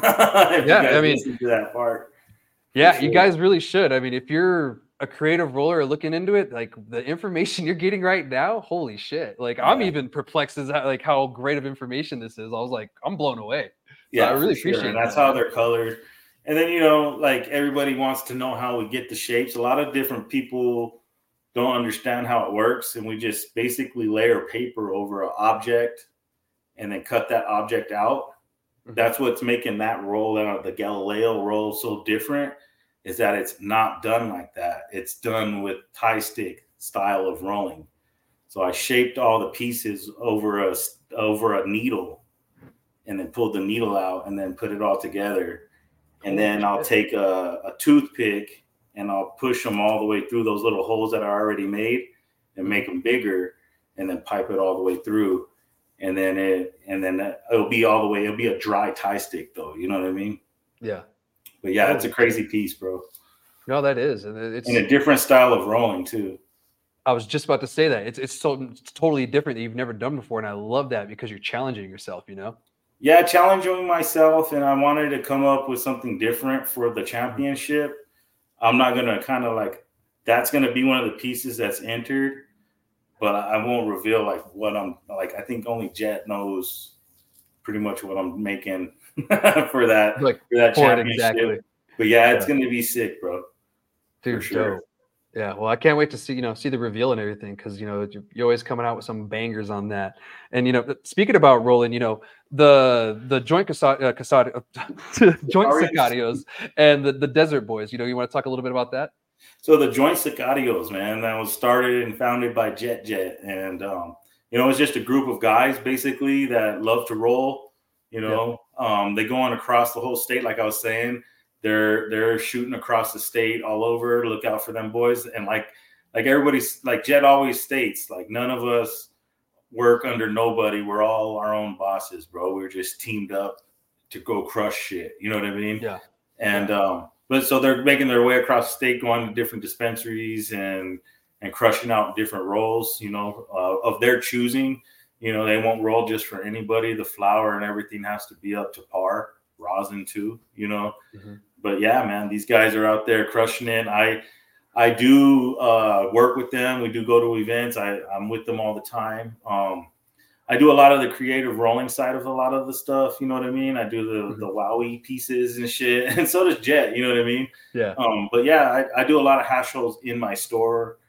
[SPEAKER 1] Yeah, I mean,
[SPEAKER 2] listen to that part.
[SPEAKER 1] Yeah,
[SPEAKER 2] sure.
[SPEAKER 1] you guys really should. I mean, if you're a creative roller looking into it, like the information you're getting right now, holy shit! Like yeah. I'm even perplexed as how, like how great of information this is. I was like, I'm blown away. So
[SPEAKER 2] yeah,
[SPEAKER 1] I really
[SPEAKER 2] sure.
[SPEAKER 1] appreciate.
[SPEAKER 2] And that's
[SPEAKER 1] that,
[SPEAKER 2] how
[SPEAKER 1] man.
[SPEAKER 2] they're colored. And then you know, like everybody wants to know how we get the shapes. A lot of different people don't understand how it works, and we just basically layer paper over an object and then cut that object out. Mm-hmm. That's what's making that roll out, the Galileo roll, so different, is that it's not done like that. It's done with tie stick style of rolling. So I shaped all the pieces over a over a needle and then pulled the needle out and then put it all together. And then I'll take a, a toothpick and I'll push them all the way through those little holes that are already made and make them bigger and then pipe it all the way through. And then it, and then it'll be all the way, it'll be a dry tie stick though. You know what I mean?
[SPEAKER 1] Yeah.
[SPEAKER 2] But yeah, it's a crazy piece, bro.
[SPEAKER 1] No, that is. And it's
[SPEAKER 2] in a different style of rolling too.
[SPEAKER 1] I was just about to say that. It's, it's so it's totally different that you've never done before. And I love that because you're challenging yourself, you know?
[SPEAKER 2] Yeah, challenging myself. And I wanted to come up with something different for the championship. I'm not going to kind of like, that's going to be one of the pieces that's entered, but I won't reveal like what I'm like. I think only Jet knows pretty much what I'm making for that,
[SPEAKER 1] like,
[SPEAKER 2] for that championship.
[SPEAKER 1] Exactly.
[SPEAKER 2] But yeah, it's yeah. going to be sick, bro.
[SPEAKER 1] Dude, for sure. Dope. Yeah, well, I can't wait to see, you know, see the reveal and everything because, you know, you're always coming out with some bangers on that. And, you know, speaking about rolling, you know, the the joint casad, uh, casad, uh, joint sicarios and the, the Desert Boys, you know, you want to talk a little bit about that?
[SPEAKER 2] So the joint sicarios, man, that was started and founded by Jet Jet. And, um, you know, it's just a group of guys basically that love to roll, you know, yeah. um, they go on across the whole state, like I was saying. They're they're shooting across the state all over. Look out for them boys. And like like everybody's like Jet always states, like none of us work under nobody. We're all our own bosses, bro. We're just teamed up to go crush shit. You know what I mean?
[SPEAKER 1] Yeah.
[SPEAKER 2] And um, but so they're making their way across the state, going to different dispensaries and and crushing out different rolls, you know, uh, of their choosing. You know, they won't roll just for anybody. The flour and everything has to be up to par. Rosin too, you know. Mm-hmm. But yeah, man, these guys are out there crushing it. I I do uh, work with them. We do go to events. I, I'm with them all the time. Um, I do a lot of the creative rolling side of a lot of the stuff. You know what I mean? I do the mm-hmm. the Wowie pieces and shit. And so does Jet. You know what I mean?
[SPEAKER 1] Yeah.
[SPEAKER 2] Um, but yeah, I, I do a lot of hash rolls in my store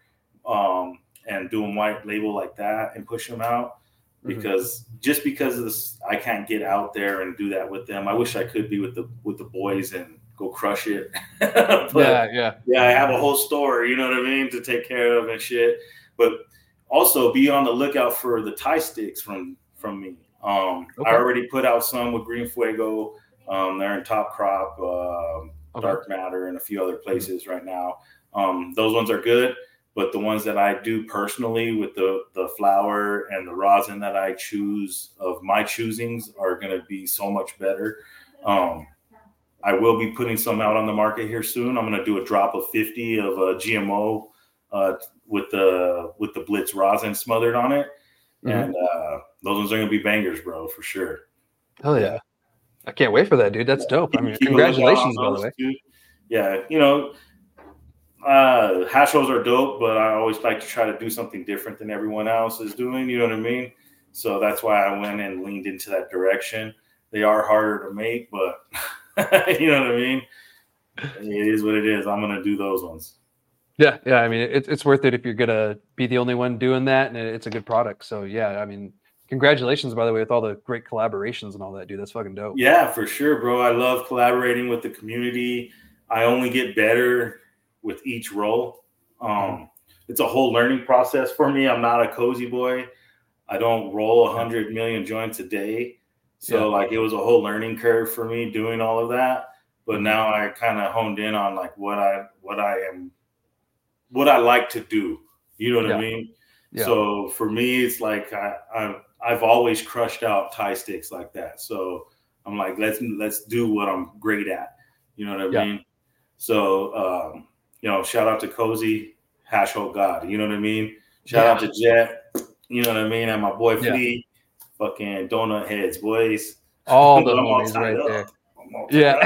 [SPEAKER 2] um, and do them white label like that and push them out. Because mm-hmm. just because of this, I can't get out there and do that with them. I wish I could be with the with the boys and go crush it. but,
[SPEAKER 1] yeah, yeah,
[SPEAKER 2] yeah. I have a whole store, you know what I mean, to take care of and shit. But also be on the lookout for the tie sticks from from me. Um, okay. I already put out some with Green Fuego. Um, they're in Top Crop, uh, okay. Dark Matter, and a few other places mm-hmm. right now. Um, those ones are good. But the ones that I do personally with the, the flour and the rosin that I choose of my choosings are going to be so much better. Um, I will be putting some out on the market here soon. I'm going to do a drop of fifty of a G M O uh, with the with the Blitz rosin smothered on it. Mm-hmm. And uh, those ones are going to be bangers, bro, for sure.
[SPEAKER 1] Hell yeah. I can't wait for that, dude. That's dope. I mean, Keep congratulations, by the way.
[SPEAKER 2] Too. Yeah, you know, Uh, hash rolls are dope, but I always like to try to do something different than everyone else is doing. You know what I mean? So that's why I went and leaned into that direction. They are harder to make, but you know what I mean? It is what it is. I'm going to do those ones.
[SPEAKER 1] Yeah. Yeah. I mean, it, it's worth it if you're going to be the only one doing that. And it's a good product. So yeah, I mean, congratulations, by the way, with all the great collaborations and all that, dude. That's fucking dope.
[SPEAKER 2] Yeah, for sure, bro. I love collaborating with the community. I only get better with each roll. Um, it's a whole learning process for me. I'm not a cozy boy. I don't roll a hundred million joints a day. So yeah. like it was a whole learning curve for me doing all of that. But now I kind of honed in on like what I, what I am, what I like to do. You know what yeah. I mean? Yeah. So for me, it's like, I, I've, I've always crushed out tie sticks like that. So I'm like, let's, let's do what I'm great at. You know what I yeah. mean? So, um, you know, shout out to Cozy, Hash Hole God. You know what I mean? Shout yeah. out to Jet. You know what I mean? And my boy Flea. fucking donut heads, boys.
[SPEAKER 1] All the
[SPEAKER 2] I'm all
[SPEAKER 1] homies
[SPEAKER 2] tied
[SPEAKER 1] right
[SPEAKER 2] up.
[SPEAKER 1] there.
[SPEAKER 2] I'm all tied
[SPEAKER 1] Yeah.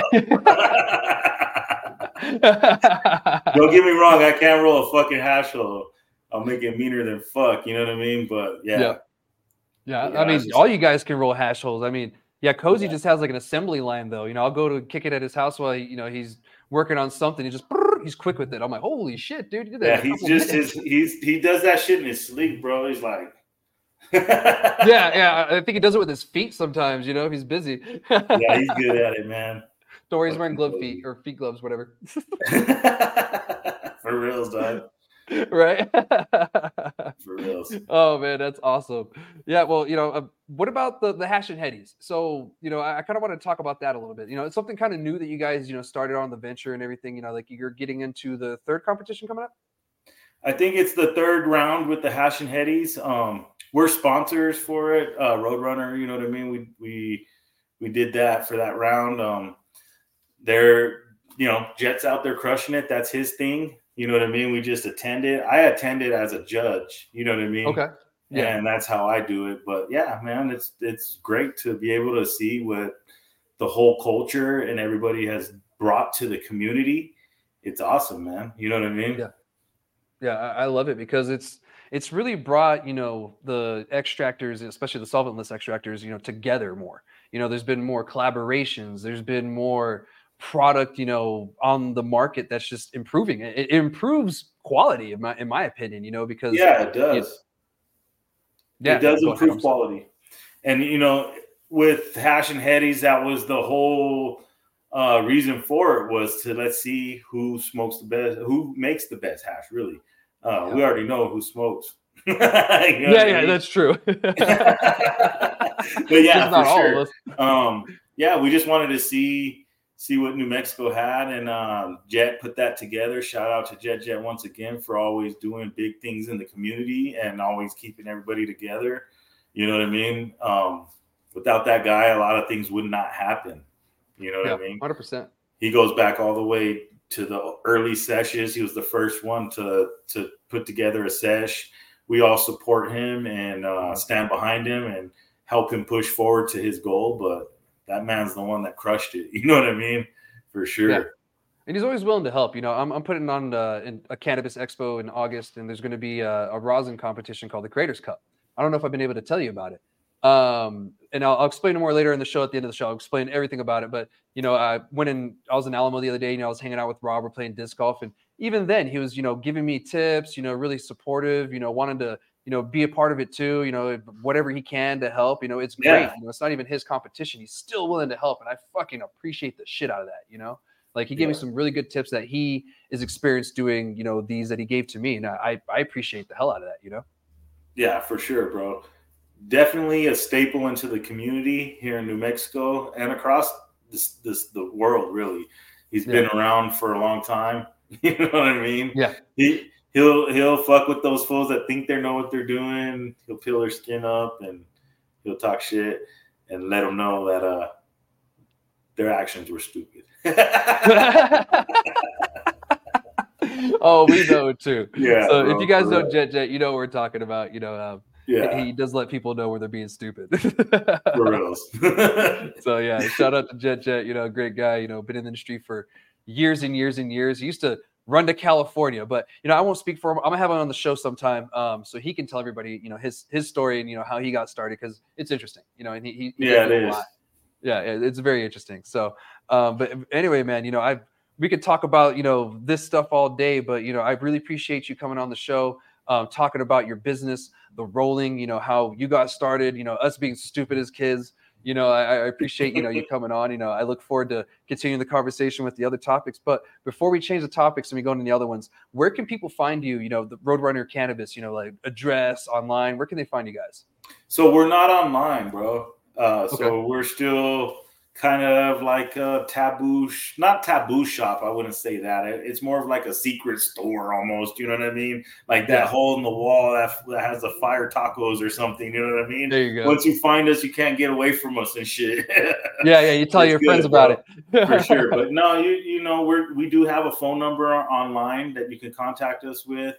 [SPEAKER 2] up. Don't get me wrong, I can't roll a fucking hash hole. I'll make it meaner than fuck, you know what I mean? But yeah.
[SPEAKER 1] Yeah. Yeah.
[SPEAKER 2] Yeah,
[SPEAKER 1] I mean,
[SPEAKER 2] just,
[SPEAKER 1] all you guys can roll hash holes. I mean, yeah, Cozy
[SPEAKER 2] yeah.
[SPEAKER 1] just has like an assembly line though. You know, I'll go to kick it at his house while he, you know, he's working on something. He just he's quick with it. I'm like, holy shit, dude, you did that
[SPEAKER 2] Yeah,
[SPEAKER 1] in a
[SPEAKER 2] he's
[SPEAKER 1] couple
[SPEAKER 2] just
[SPEAKER 1] minutes.
[SPEAKER 2] his he's he does that shit in his sleep, bro. He's like
[SPEAKER 1] yeah, yeah. I think he does it with his feet sometimes, you know, if he's busy.
[SPEAKER 2] yeah, he's good at it, man.
[SPEAKER 1] Don't worry, he's wearing glove feet or feet gloves, whatever.
[SPEAKER 2] For reals, dog.
[SPEAKER 1] Right?
[SPEAKER 2] For reals.
[SPEAKER 1] Oh man, that's awesome. Yeah, well, you know, uh, what about the the Hash and Headies? So, you know, I, I kind of want to talk about that a little bit. You know, it's something kind of new that you guys, you know, started on the venture and everything. You know, like you're getting into the third competition coming up.
[SPEAKER 2] I think it's the third round with the Hash and Headies. Um, we're sponsors for it. Uh, Roadrunner, you know what I mean? We we we did that for that round. Um, they're you know Jet's out there crushing it. That's his thing. You know what I mean? We just attended. I attended as a judge. You know what I mean?
[SPEAKER 1] Okay. Yeah.
[SPEAKER 2] And that's how I do it. But yeah, man, it's it's great to be able to see what the whole culture and everybody has brought to the community. It's awesome, man. You know what I mean?
[SPEAKER 1] Yeah. Yeah, I, I love it because it's it's really brought, you know, the extractors, especially the solventless extractors, you know, together more. You know, there's been more collaborations. There's been more product, you know, on the market that's just improving. It, it improves quality, in my in my opinion. You know, because
[SPEAKER 2] yeah, it does.
[SPEAKER 1] It, yeah,
[SPEAKER 2] it does
[SPEAKER 1] yeah,
[SPEAKER 2] improve
[SPEAKER 1] ahead,
[SPEAKER 2] quality. And you know, with Hash and Headies, that was the whole uh, reason for it was to let's see who smokes the best, who makes the best hash. Really, uh,
[SPEAKER 1] yeah.
[SPEAKER 2] we already know who smokes. you know
[SPEAKER 1] yeah, yeah,
[SPEAKER 2] I mean?
[SPEAKER 1] that's true.
[SPEAKER 2] But yeah,
[SPEAKER 1] not
[SPEAKER 2] for
[SPEAKER 1] all
[SPEAKER 2] sure.
[SPEAKER 1] of us.
[SPEAKER 2] Um, yeah, we just wanted to see see what New Mexico had, and um, Jet put that together. Shout out to Jet Jet once again for always doing big things in the community and always keeping everybody together. You know what I mean? Um, without that guy, a lot of things would not happen. You know what
[SPEAKER 1] yeah,
[SPEAKER 2] I mean?
[SPEAKER 1] one hundred percent.
[SPEAKER 2] He goes back all the way to the early sessions. He was the first one to to put together a sesh. We all support him and uh, stand behind him and help him push forward to his goal. But that man's the one that crushed it. You know what I mean? For sure.
[SPEAKER 1] Yeah. And he's always willing to help. You know, I'm, I'm putting on uh, in a cannabis expo in August, and there's going to be a, a rosin competition called the Creators Cup. I don't know if I've been able to tell you about it. Um, and I'll, I'll explain more later in the show. At the end of the show, I'll explain everything about it. But, you know, I went in, I was in Alamo the other day, you know, I was hanging out with Rob, we're playing disc golf. And even then he was, you know, giving me tips, you know, really supportive, you know, wanted to, you know, be a part of it too, you know, whatever he can to help, you know, it's great.
[SPEAKER 2] Yeah.
[SPEAKER 1] You know, it's not even his competition. He's still willing to help. And I fucking appreciate the shit out of that, you know, like he gave
[SPEAKER 2] Yeah.
[SPEAKER 1] me some really good tips that he is experienced doing, you know, these that he gave to me. And I, I appreciate the hell out of that, you know?
[SPEAKER 2] Yeah, for sure, bro. Definitely a staple into the community here in New Mexico and across this, this the world, really. He's
[SPEAKER 1] Yeah.
[SPEAKER 2] been around for a long time. You know what I mean?
[SPEAKER 1] Yeah.
[SPEAKER 2] He he'll he'll fuck with those fools that think they know what they're doing. He'll peel their skin up and he'll talk shit and let them know that uh their actions were stupid.
[SPEAKER 1] Oh, we know too.
[SPEAKER 2] Yeah.
[SPEAKER 1] So
[SPEAKER 2] bro,
[SPEAKER 1] if you guys
[SPEAKER 2] for
[SPEAKER 1] know
[SPEAKER 2] real.
[SPEAKER 1] Jet Jet, you know what we're talking about. You know, um,
[SPEAKER 2] Yeah.
[SPEAKER 1] he does let people know where they're being stupid.
[SPEAKER 2] For reals.
[SPEAKER 1] So yeah, shout out to Jet Jet. You know, great guy. You know, been in the industry for years and years and years. He used to run to California, but you know, I won't speak for him. I'm gonna have him on the show sometime, um, so he can tell everybody, you know, his his story and you know how he got started because it's interesting. You know, and he, he, he
[SPEAKER 2] Yeah,
[SPEAKER 1] does
[SPEAKER 2] it
[SPEAKER 1] a
[SPEAKER 2] is.
[SPEAKER 1] lot. Yeah, it- it's very interesting. So, um, but anyway, man, you know, I've we could talk about you know this stuff all day, but you know, I really appreciate you coming on the show, um, talking about your business, the rolling, you know, how you got started, you know, us being stupid as kids. You know, I, I appreciate, you know, you coming on. You know, I look forward to continuing the conversation with the other topics. But before we change the topics and we go into the other ones, where can people find you? You know, the Roadrunner Cannabis, you know, like address, online. Where can they find you guys?
[SPEAKER 2] So we're not online, bro. Uh, so
[SPEAKER 1] Okay.
[SPEAKER 2] we're still kind of like a taboo, sh- not taboo shop. I wouldn't say that. It- It's more of like a secret store almost. You know what I mean? Like that
[SPEAKER 1] Yeah.
[SPEAKER 2] hole in the wall that, that has the fire tacos or something. You know what I mean?
[SPEAKER 1] There you go.
[SPEAKER 2] Once you find us, you can't get away from us and shit.
[SPEAKER 1] Yeah, yeah. You tell
[SPEAKER 2] It's
[SPEAKER 1] your
[SPEAKER 2] good,
[SPEAKER 1] friends about
[SPEAKER 2] bro.
[SPEAKER 1] it.
[SPEAKER 2] For sure. But no, you you know, we're we do have a phone number online that you can contact us with.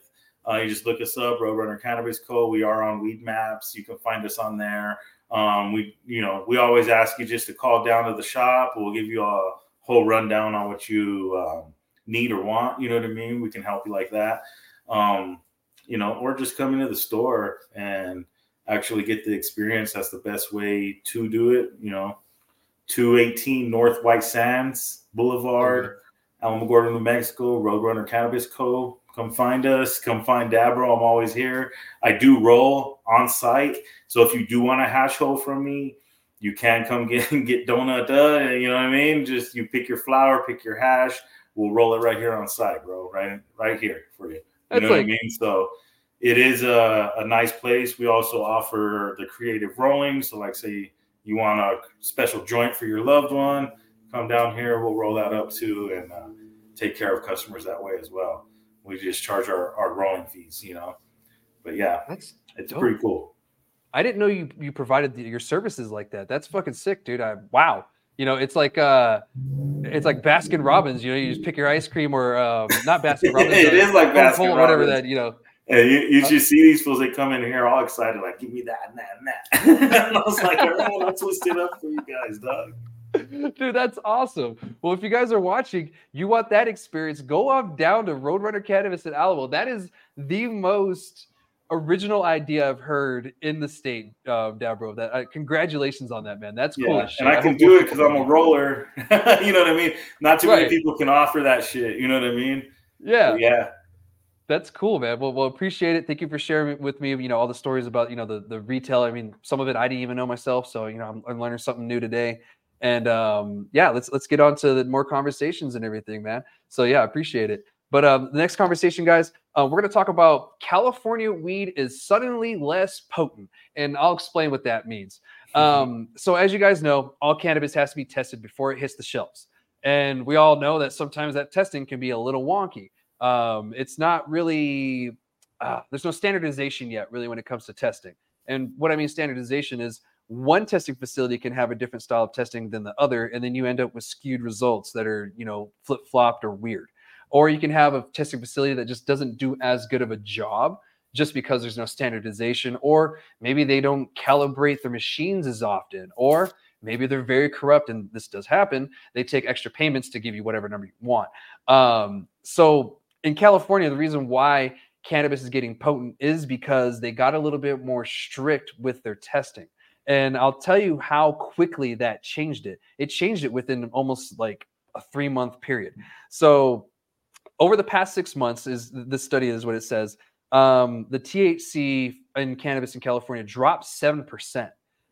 [SPEAKER 2] Uh, you just look us up, Roadrunner Cannabis Co. We are on Weed Maps. You can find us on there. Um, we, you know, we always ask you just to call down to the shop. We'll give you a whole rundown on what you um, need or want. You know what I mean? We can help you like that. Um, you know, or just come into the store and actually get the experience. That's the best way to do it. You know, two eighteen North White Sands Boulevard, mm-hmm. Alamogordo, New Mexico, Roadrunner Cannabis Co. Come find us. Come find Dabro. I'm always here. I do roll on site. So if you do want a hash hole from me, you can come get get donut. Uh, you know what I mean? Just you pick your flower, pick your hash. We'll roll it right here on site, bro. Right, right here for you. You
[SPEAKER 1] That's
[SPEAKER 2] know
[SPEAKER 1] like-
[SPEAKER 2] what I mean? So it is a, a nice place. We also offer the creative rolling. So like say you want a special joint for your loved one, come down here. We'll roll that up too and uh, take care of customers that way as well. We just charge our, our rolling fees, you know. But yeah,
[SPEAKER 1] that's
[SPEAKER 2] it's
[SPEAKER 1] dope.
[SPEAKER 2] pretty cool.
[SPEAKER 1] I didn't know you you provided the, your services like that. That's fucking sick, dude. I wow. You know, it's like uh, it's like Baskin Robbins. You know, you just pick your ice cream or um, not Baskin Robbins.
[SPEAKER 2] It is like Baskin
[SPEAKER 1] Robbins, whatever that you know.
[SPEAKER 2] And you, you should see these fools. They come in here all excited, like, give me that and that and that. And I was like, all right, I'll twist it up for you guys, dog.
[SPEAKER 1] Dude, that's awesome. Well, if you guys are watching, you want that experience, go up down to Roadrunner Cannabis in Alamo. That is the most original idea I've heard in the state, uh, Dabro. That uh, congratulations on that, man. That's cool.
[SPEAKER 2] Yeah,
[SPEAKER 1] as shit.
[SPEAKER 2] and I, I can do it because I'm a roller. You know what I mean? Not too right. many people can offer that shit. You know what I mean?
[SPEAKER 1] Yeah.
[SPEAKER 2] But yeah.
[SPEAKER 1] That's cool, man. Well, we'll appreciate it. Thank you for sharing with me, you know, all the stories about, you know, the, the retail. I mean, some of it I didn't even know myself. So, you know, I'm, I'm learning something new today. And um, yeah, let's let's get on to the more conversations and everything, man. So yeah, I appreciate it. But um, the next conversation, guys, uh, we're going to talk about California weed is suddenly less potent. And I'll explain what that means. Um, so as you guys know, all cannabis has to be tested before it hits the shelves. And we all know that sometimes that testing can be a little wonky. Um, it's not really, uh, there's no standardization yet really when it comes to testing. And what I mean standardization is one testing facility can have a different style of testing than the other. And then you end up with skewed results that are, you know, flip-flopped or weird. Or you can have a testing facility that just doesn't do as good of a job just because there's no standardization, or maybe they don't calibrate their machines as often, or maybe they're very corrupt, and this does happen. They take extra payments to give you whatever number you want. Um, so in California, the reason why cannabis is getting potent is because they got a little bit more strict with their testing. And I'll tell you how quickly that changed it. It changed it within almost like a three month period. So over the past six months, is this study is what it says, um, the T H C in cannabis in California dropped seven percent.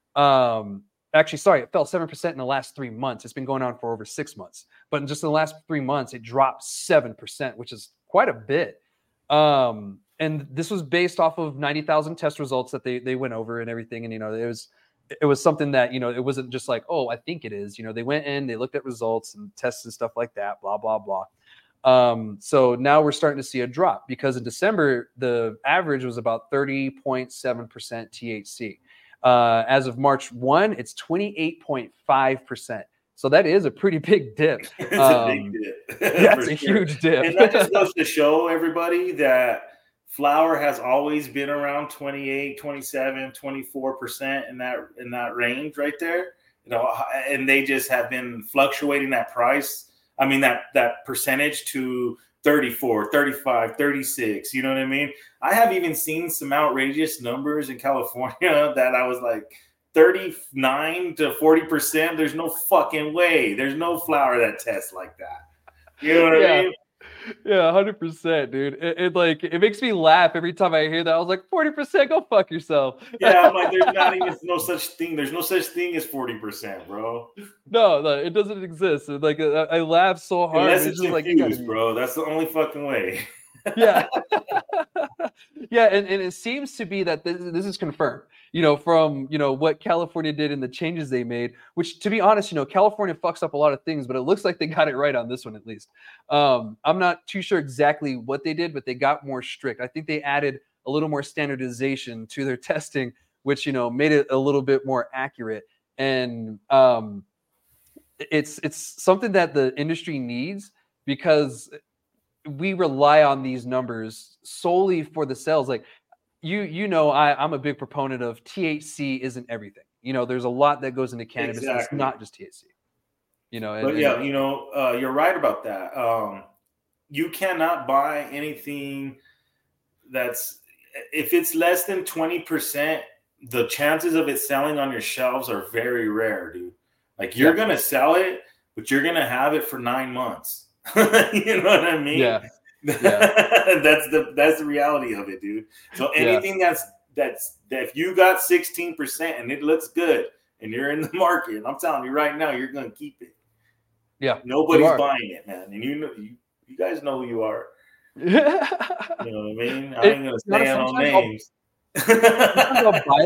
[SPEAKER 1] Um, actually, sorry, it fell seven percent in the last three months. It's been going on for over six months. But in just in the last three months, it dropped seven percent, which is quite a bit. Um, and this was based off of ninety thousand test results that they they went over and everything. And, you know, it was it was something that, you know, it wasn't just like, oh, I think it is. You know, they went in, they looked at results and tests and stuff like that, blah, blah, blah. Um, so now we're starting to see a drop because in December, the average was about thirty point seven percent T H C. Uh, as of March first, it's twenty-eight point five percent. So that is a pretty big dip.
[SPEAKER 2] It's
[SPEAKER 1] um,
[SPEAKER 2] a big dip.
[SPEAKER 1] Yeah, it's a sure. huge dip.
[SPEAKER 2] And that just goes to show everybody that flower has always been around twenty-eight, twenty-seven, twenty-four percent in that in that range right there. You know, and they just have been fluctuating that price. I mean, that that percentage to thirty-four, thirty-five, thirty-six, you know what I mean? I have even seen some outrageous numbers in California that I was like thirty-nine to forty percent. There's no fucking way. There's no flower that tests like that. You know what
[SPEAKER 1] yeah.
[SPEAKER 2] I mean?
[SPEAKER 1] Yeah, one hundred percent, dude. It, it like it makes me laugh every time I hear that. I was like, forty percent, go fuck yourself.
[SPEAKER 2] Yeah, I'm like, there's not even no such thing. There's no such thing as forty percent, bro.
[SPEAKER 1] No, no, it doesn't exist. Like I, I laugh so hard.
[SPEAKER 2] Unless
[SPEAKER 1] it's
[SPEAKER 2] it's
[SPEAKER 1] just
[SPEAKER 2] infused,
[SPEAKER 1] like,
[SPEAKER 2] bro. That's the only fucking way.
[SPEAKER 1] Yeah. Yeah, and, and it seems to be that this, this is confirmed, you know, from, you know, what California did and the changes they made, which, to be honest, you know, California fucks up a lot of things, but it looks like they got it right on this one, at least. Um, I'm not too sure exactly what they did, but they got more strict. I think they added a little more standardization to their testing, which, you know, made it a little bit more accurate. And um, it's, it's something that the industry needs because we rely on these numbers solely for the sales. Like you, you know, I, I'm a big proponent of T H C isn't everything. You know, there's a lot that goes into cannabis. Exactly. It's not just T H C. You know, and,
[SPEAKER 2] but yeah, and, you know, uh, you're right about that. Um, you cannot buy anything that's if it's less than twenty percent, the chances of it selling on your shelves are very rare, dude. Like you're yeah. gonna sell it, but you're gonna have it for nine months. You know what I mean?
[SPEAKER 1] Yeah. yeah.
[SPEAKER 2] that's the that's the reality of it, dude. So anything yeah. that's that's that if you got sixteen percent and it looks good and you're in the market, and I'm telling you right now, you're gonna keep it.
[SPEAKER 1] Yeah.
[SPEAKER 2] Nobody's buying it, man. And you know you, you guys know who you are. You know what I mean? I ain't gonna say no names.
[SPEAKER 1] I'll buy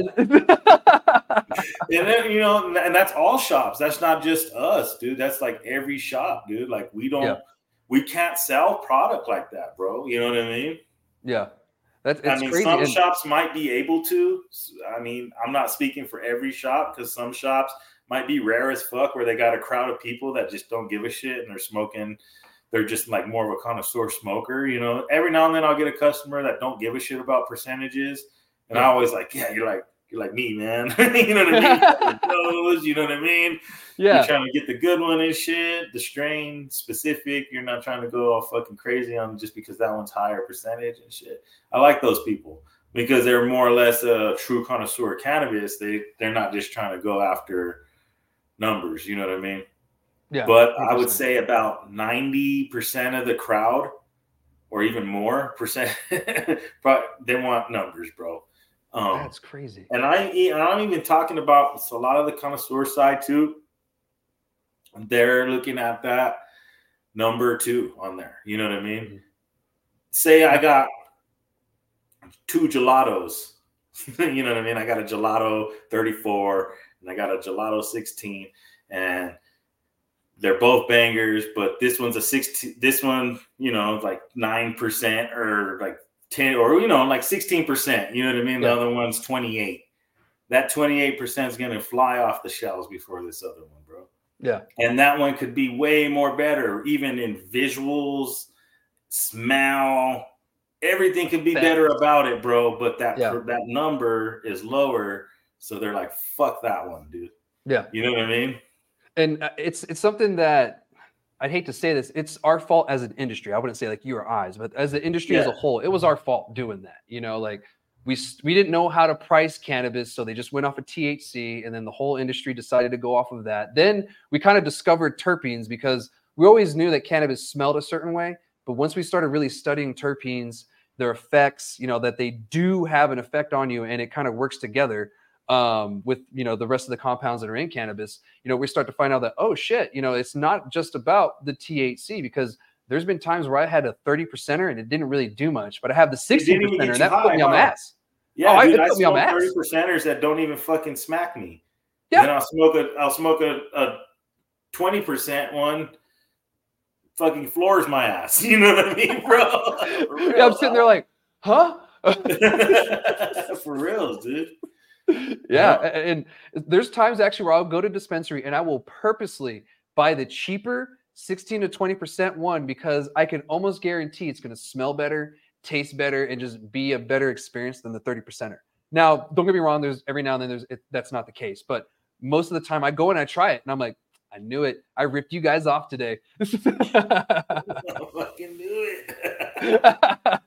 [SPEAKER 2] and then, you know, and that's all shops. That's not just us, dude. That's like every shop, dude. Like we don't, yeah. we can't sell product like that, bro. You know what I mean?
[SPEAKER 1] Yeah, that's. It's
[SPEAKER 2] I mean,
[SPEAKER 1] crazy.
[SPEAKER 2] some
[SPEAKER 1] and-
[SPEAKER 2] shops might be able to. I mean, I'm not speaking for every shop because some shops might be rare as fuck where they got a crowd of people that just don't give a shit and they're smoking. They're just like more of a connoisseur smoker, you know. Every now and then I'll get a customer that don't give a shit about percentages, and yeah. I always like, yeah, you're like you're like me, man. You know what I mean? You know what I mean?
[SPEAKER 1] Yeah.
[SPEAKER 2] You're trying to get the good one and shit, the strain specific. You're not trying to go all fucking crazy on just because that one's higher percentage and shit. I like those people because they're more or less a true connoisseur of cannabis. They they're not just trying to go after numbers. You know what I mean?
[SPEAKER 1] Yeah,
[SPEAKER 2] but one hundred percent. I would say about ninety percent of the crowd or even more percent, they want numbers, bro. Um,
[SPEAKER 1] That's crazy.
[SPEAKER 2] And I, I'm even talking about a lot of the connoisseur side too. They're looking at that number two on there. You know what I mean? Mm-hmm. Say I got two gelatos. You know what I mean? I got a gelato thirty-four and I got a gelato sixteen, and they're both bangers, but this one's a sixteen. This one, you know, like nine percent or like ten, or you know, like sixteen percent. You know what I mean? Yeah. The other one's twenty-eight. That twenty-eight percent is gonna fly off the shelves before this other one, bro.
[SPEAKER 1] Yeah,
[SPEAKER 2] and that one could be way more better, even in visuals, smell. Everything could be Thanks. better about it, bro. But that yeah. that number is lower, so they're like, "Fuck that one, dude."
[SPEAKER 1] Yeah,
[SPEAKER 2] you know what I mean?
[SPEAKER 1] And it's it's something that I'd hate to say this. It's our fault as an industry. I wouldn't say like you or I's, but as the industry yeah. as a whole, it was our fault doing that. You know, like we we didn't know how to price cannabis, so they just went off of T H C, and then the whole industry decided to go off of that. Then we kind of discovered terpenes because we always knew that cannabis smelled a certain way, but once we started really studying terpenes, their effects, you know, that they do have an effect on you, and it kind of works together. Um, with, you know, the rest of the compounds that are in cannabis, you know, we start to find out that, oh shit, you know, it's not just about the T H C, because there's been times where I had a thirty percenter and it didn't really do much, but I have the sixty percenter and that high, put me huh? on my ass.
[SPEAKER 2] Yeah,
[SPEAKER 1] oh,
[SPEAKER 2] dude,
[SPEAKER 1] I,
[SPEAKER 2] I smoke thirty percenters that don't even fucking smack me. Yeah. And then I'll smoke a, I'll smoke a, a twenty percent one, fucking floors my ass. You know what I mean, bro? Real,
[SPEAKER 1] yeah, I'm sitting there like, huh?
[SPEAKER 2] For real, dude.
[SPEAKER 1] Yeah, and there's times actually where I'll go to dispensary and I will purposely buy the cheaper sixteen to twenty percent one because I can almost guarantee it's going to smell better, taste better, and just be a better experience than the thirty percenter. Now, don't get me wrong, there's every now and then there's it, that's not the case, but most of the time I go and I try it and I'm like, I knew it. I ripped you guys off today.
[SPEAKER 2] I fucking knew it.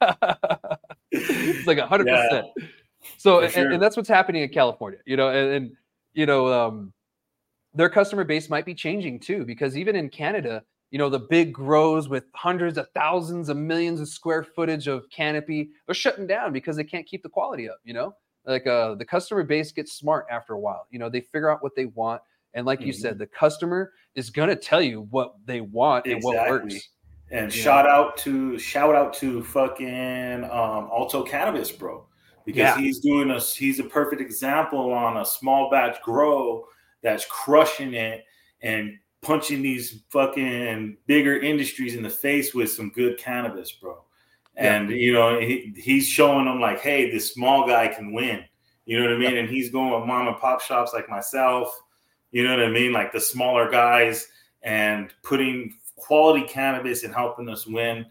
[SPEAKER 1] It's like one hundred percent. Yeah. So, and, sure. and that's what's happening in California, you know, and, and you know, um, their customer base might be changing too, because even in Canada, you know, the big grows with hundreds of thousands of millions of square footage of canopy, they're shutting down because they can't keep the quality up, you know, like uh, the customer base gets smart after a while, you know, they figure out what they want. And like mm-hmm. you said, the customer is going to tell you what they want exactly. and what works.
[SPEAKER 2] And you shout know? out to, shout out to fucking um, Alto Cannabis, bro. Because yeah. he's doing a, he's a perfect example on a small batch grow that's crushing it and punching these fucking bigger industries in the face with some good cannabis, bro. And, yeah. you know, he, he's showing them like, hey, this small guy can win. You know what I mean? Yeah. And he's going with mom and pop shops like myself, you know what I mean? Like the smaller guys, and putting quality cannabis and helping us win.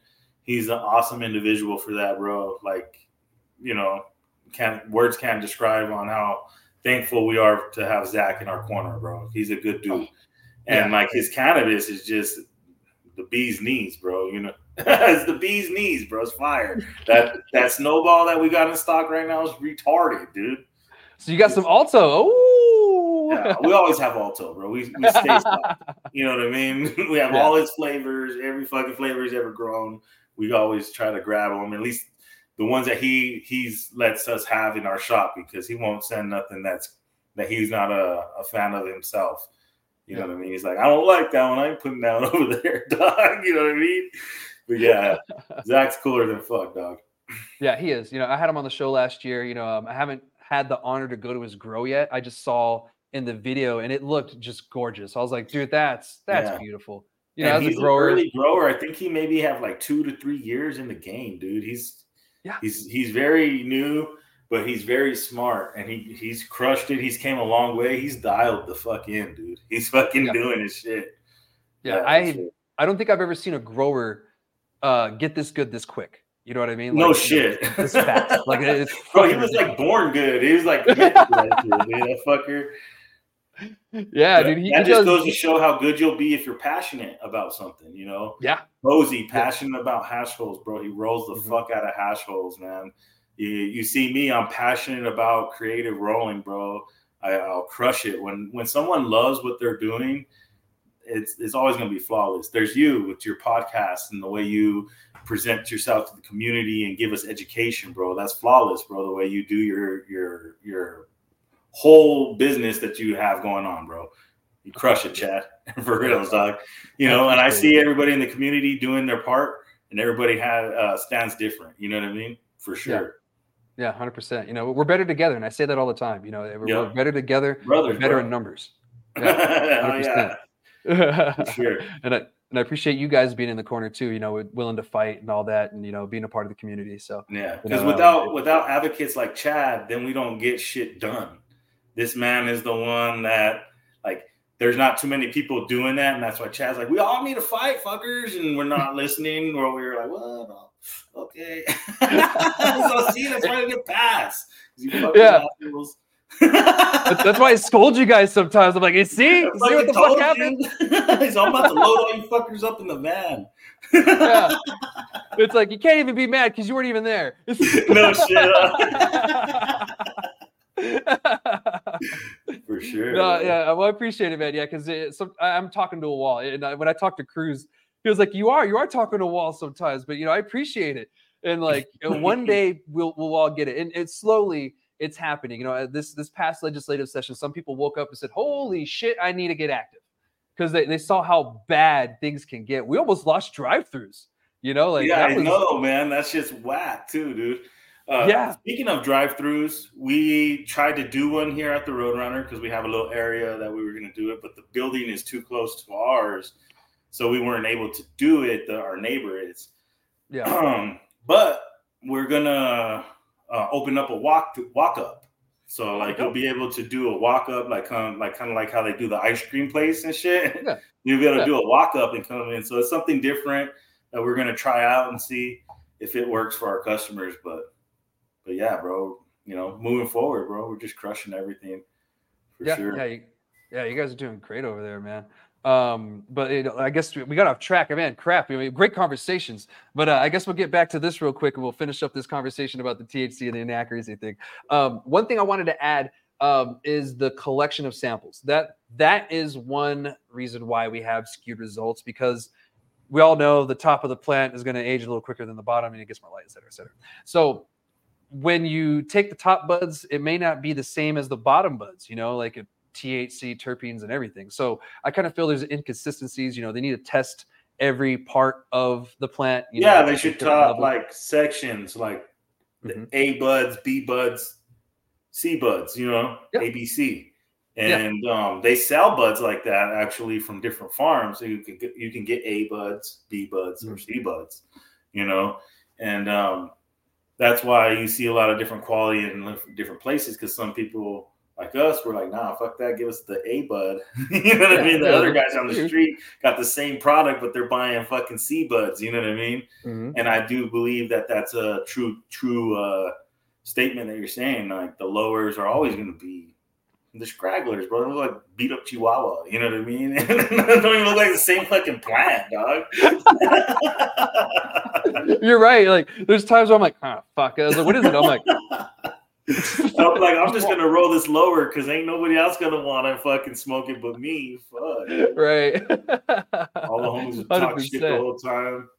[SPEAKER 2] he's an awesome individual for that, bro. Like, you know, can't words can't describe on how thankful we are to have Zach in our corner, bro. He's a good dude. Oh, yeah. And like his cannabis is just the bee's knees, bro. You know, it's the bee's knees, bro. It's fire. That that snowball that we got in stock right now is retarded, dude.
[SPEAKER 1] So you got some Alto. Oh,
[SPEAKER 2] yeah, we always have Alto, bro. We, we stay stocked. You know what I mean? We have yeah. all its flavors, every fucking flavor he's ever grown. We always try to grab them, at least the ones that he he's lets us have in our shop, because he won't send nothing that's that he's not a, a fan of himself. You know yeah. what I mean? He's like, I don't like that one. I ain't putting that one over there, dog. You know what I mean? But yeah, Zach's cooler than fuck, dog.
[SPEAKER 1] Yeah, he is. You know, I had him on the show last year. You know, um, I haven't had the honor to go to his grow yet. I just saw in the video, and it looked just gorgeous. I was like, dude, that's that's yeah. beautiful. You know,
[SPEAKER 2] and as he's a grower, an early grower. I think he maybe have like two to three years in the game, dude. He's yeah, he's he's very new, but he's very smart, and he he's crushed it. He's came a long way. He's dialed the fuck in, dude. He's fucking yeah. doing his shit.
[SPEAKER 1] Yeah, yeah I sure. I don't think I've ever seen a grower uh, get this good this quick. You know what I mean?
[SPEAKER 2] Like, no shit.
[SPEAKER 1] You know, this fast. Like it's
[SPEAKER 2] bro, he was like born good. He was like, dude, that fucker.
[SPEAKER 1] Yeah, dude. He,
[SPEAKER 2] that
[SPEAKER 1] he
[SPEAKER 2] just
[SPEAKER 1] does,
[SPEAKER 2] goes to show how good you'll be if you're passionate about something, you know?
[SPEAKER 1] Yeah.
[SPEAKER 2] Posey, passionate yeah. about hash holes, bro. He rolls the mm-hmm. fuck out of hash holes, man. You, you see me, I'm passionate about creative rolling, bro. I, I'll crush it. When when someone loves what they're doing, it's it's always going to be flawless. There's you with your podcast and the way you present yourself to the community and give us education, bro. That's flawless, bro. The way you do your your your whole business that you have going on, bro. You crush it, Chad. For real, dog. You know, and I see everybody in the community doing their part, and everybody has uh, stands different. You know what I mean? For sure.
[SPEAKER 1] Yeah, yeah, one hundred percent. You know, we're better together, and I say that all the time. You know, we're,
[SPEAKER 2] yeah.
[SPEAKER 1] we're better together.
[SPEAKER 2] Brothers,
[SPEAKER 1] we're better
[SPEAKER 2] bro.
[SPEAKER 1] in numbers. Yeah,
[SPEAKER 2] one hundred percent. Yeah. For sure.
[SPEAKER 1] and I and I appreciate you guys being in the corner too. You know, willing to fight and all that, and you know, being a part of the community. So
[SPEAKER 2] yeah, because you know, without um, without advocates like Chad, then we don't get shit done. This man is the one that, like, there's not too many people doing that, and that's why Chad's like, we all need to fight, fuckers, and we're not listening, or we're like, what? Okay. So see, that's why I get passed.
[SPEAKER 1] Yeah. that's, that's why I scold you guys sometimes. I'm like, hey, see, see what the fuck happened?
[SPEAKER 2] He's all about to load all you fuckers up in the van.
[SPEAKER 1] Yeah. It's like, you can't even be mad because you weren't even there.
[SPEAKER 2] No shit. For sure.
[SPEAKER 1] No, yeah, well, I appreciate it, man. Yeah, because I'm talking to a wall, and I, when I talk to Cruz, he was like, "You are, you are talking to a wall sometimes," but you know, I appreciate it, and like one day we'll we'll all get it, and it's slowly it's happening. You know, this this past legislative session, some people woke up and said, "Holy shit, I need to get active," because they, they saw how bad things can get. We almost lost drive-throughs. You know, like
[SPEAKER 2] yeah,
[SPEAKER 1] that was,
[SPEAKER 2] I know, man. That's just whack too, dude. Uh,
[SPEAKER 1] yeah.
[SPEAKER 2] Speaking of drive-throughs, we tried to do one here at the Roadrunner because we have a little area that we were going to do it, but the building is too close to ours, so we weren't able to do it. The, our neighbor is.
[SPEAKER 1] Yeah.
[SPEAKER 2] Um, but we're gonna uh, open up a walk to, walk up, so like you'll be able to do a walk up, like um, like kind of like how they do the ice cream place and shit.
[SPEAKER 1] Yeah.
[SPEAKER 2] You'll be able to
[SPEAKER 1] yeah.
[SPEAKER 2] do a walk up and come in. So it's something different that we're gonna try out and see if it works for our customers, but. But yeah, bro, you know, moving forward, bro, we're just crushing everything for
[SPEAKER 1] yeah,
[SPEAKER 2] sure.
[SPEAKER 1] Yeah, you, yeah, you guys are doing great over there, man. Um, but you know, I guess we got off track. Man, crap. I mean, great conversations. But uh, I guess we'll get back to this real quick, and we'll finish up this conversation about the T H C and the inaccuracy thing. Um, one thing I wanted to add um, is the collection of samples. That that is one reason why we have skewed results, because we all know the top of the plant is going to age a little quicker than the bottom, and it gets more light, et cetera, et cetera. So when you take the top buds, it may not be the same as the bottom buds, you know, like a T H C, terpenes, and everything. So I kind of feel there's inconsistencies. You know, they need to test every part of the plant. You
[SPEAKER 2] yeah,
[SPEAKER 1] know,
[SPEAKER 2] they should top like sections, like mm-hmm. A buds, B buds, C buds, you know, yep. A B C. And yeah. um, they sell buds like that actually from different farms. So you can get, you can get A buds, B buds, mm-hmm. or C buds, you know, and um, that's why you see a lot of different quality in different places, because some people Like us, we're like, nah, fuck that. Give us the A bud. You know what yeah, I mean? The yeah, other guys on the street got the same product, but they're buying fucking C buds. You know what I mean? Mm-hmm. And I do believe that that's a true, true uh, statement that you're saying. Like the lowers are always going to be the scragglers, bro. They look like beat up Chihuahua. You know what I mean? They don't even look like the same fucking plant, dog.
[SPEAKER 1] You're right. Like there's times where I'm like, ah, oh, fuck. I was like, what is it? I'm like.
[SPEAKER 2] I'm like, I'm just gonna roll this lower because ain't nobody else gonna want to fucking smoke it but me. Fuck.
[SPEAKER 1] Right.
[SPEAKER 2] All the homies would talk shit the whole time.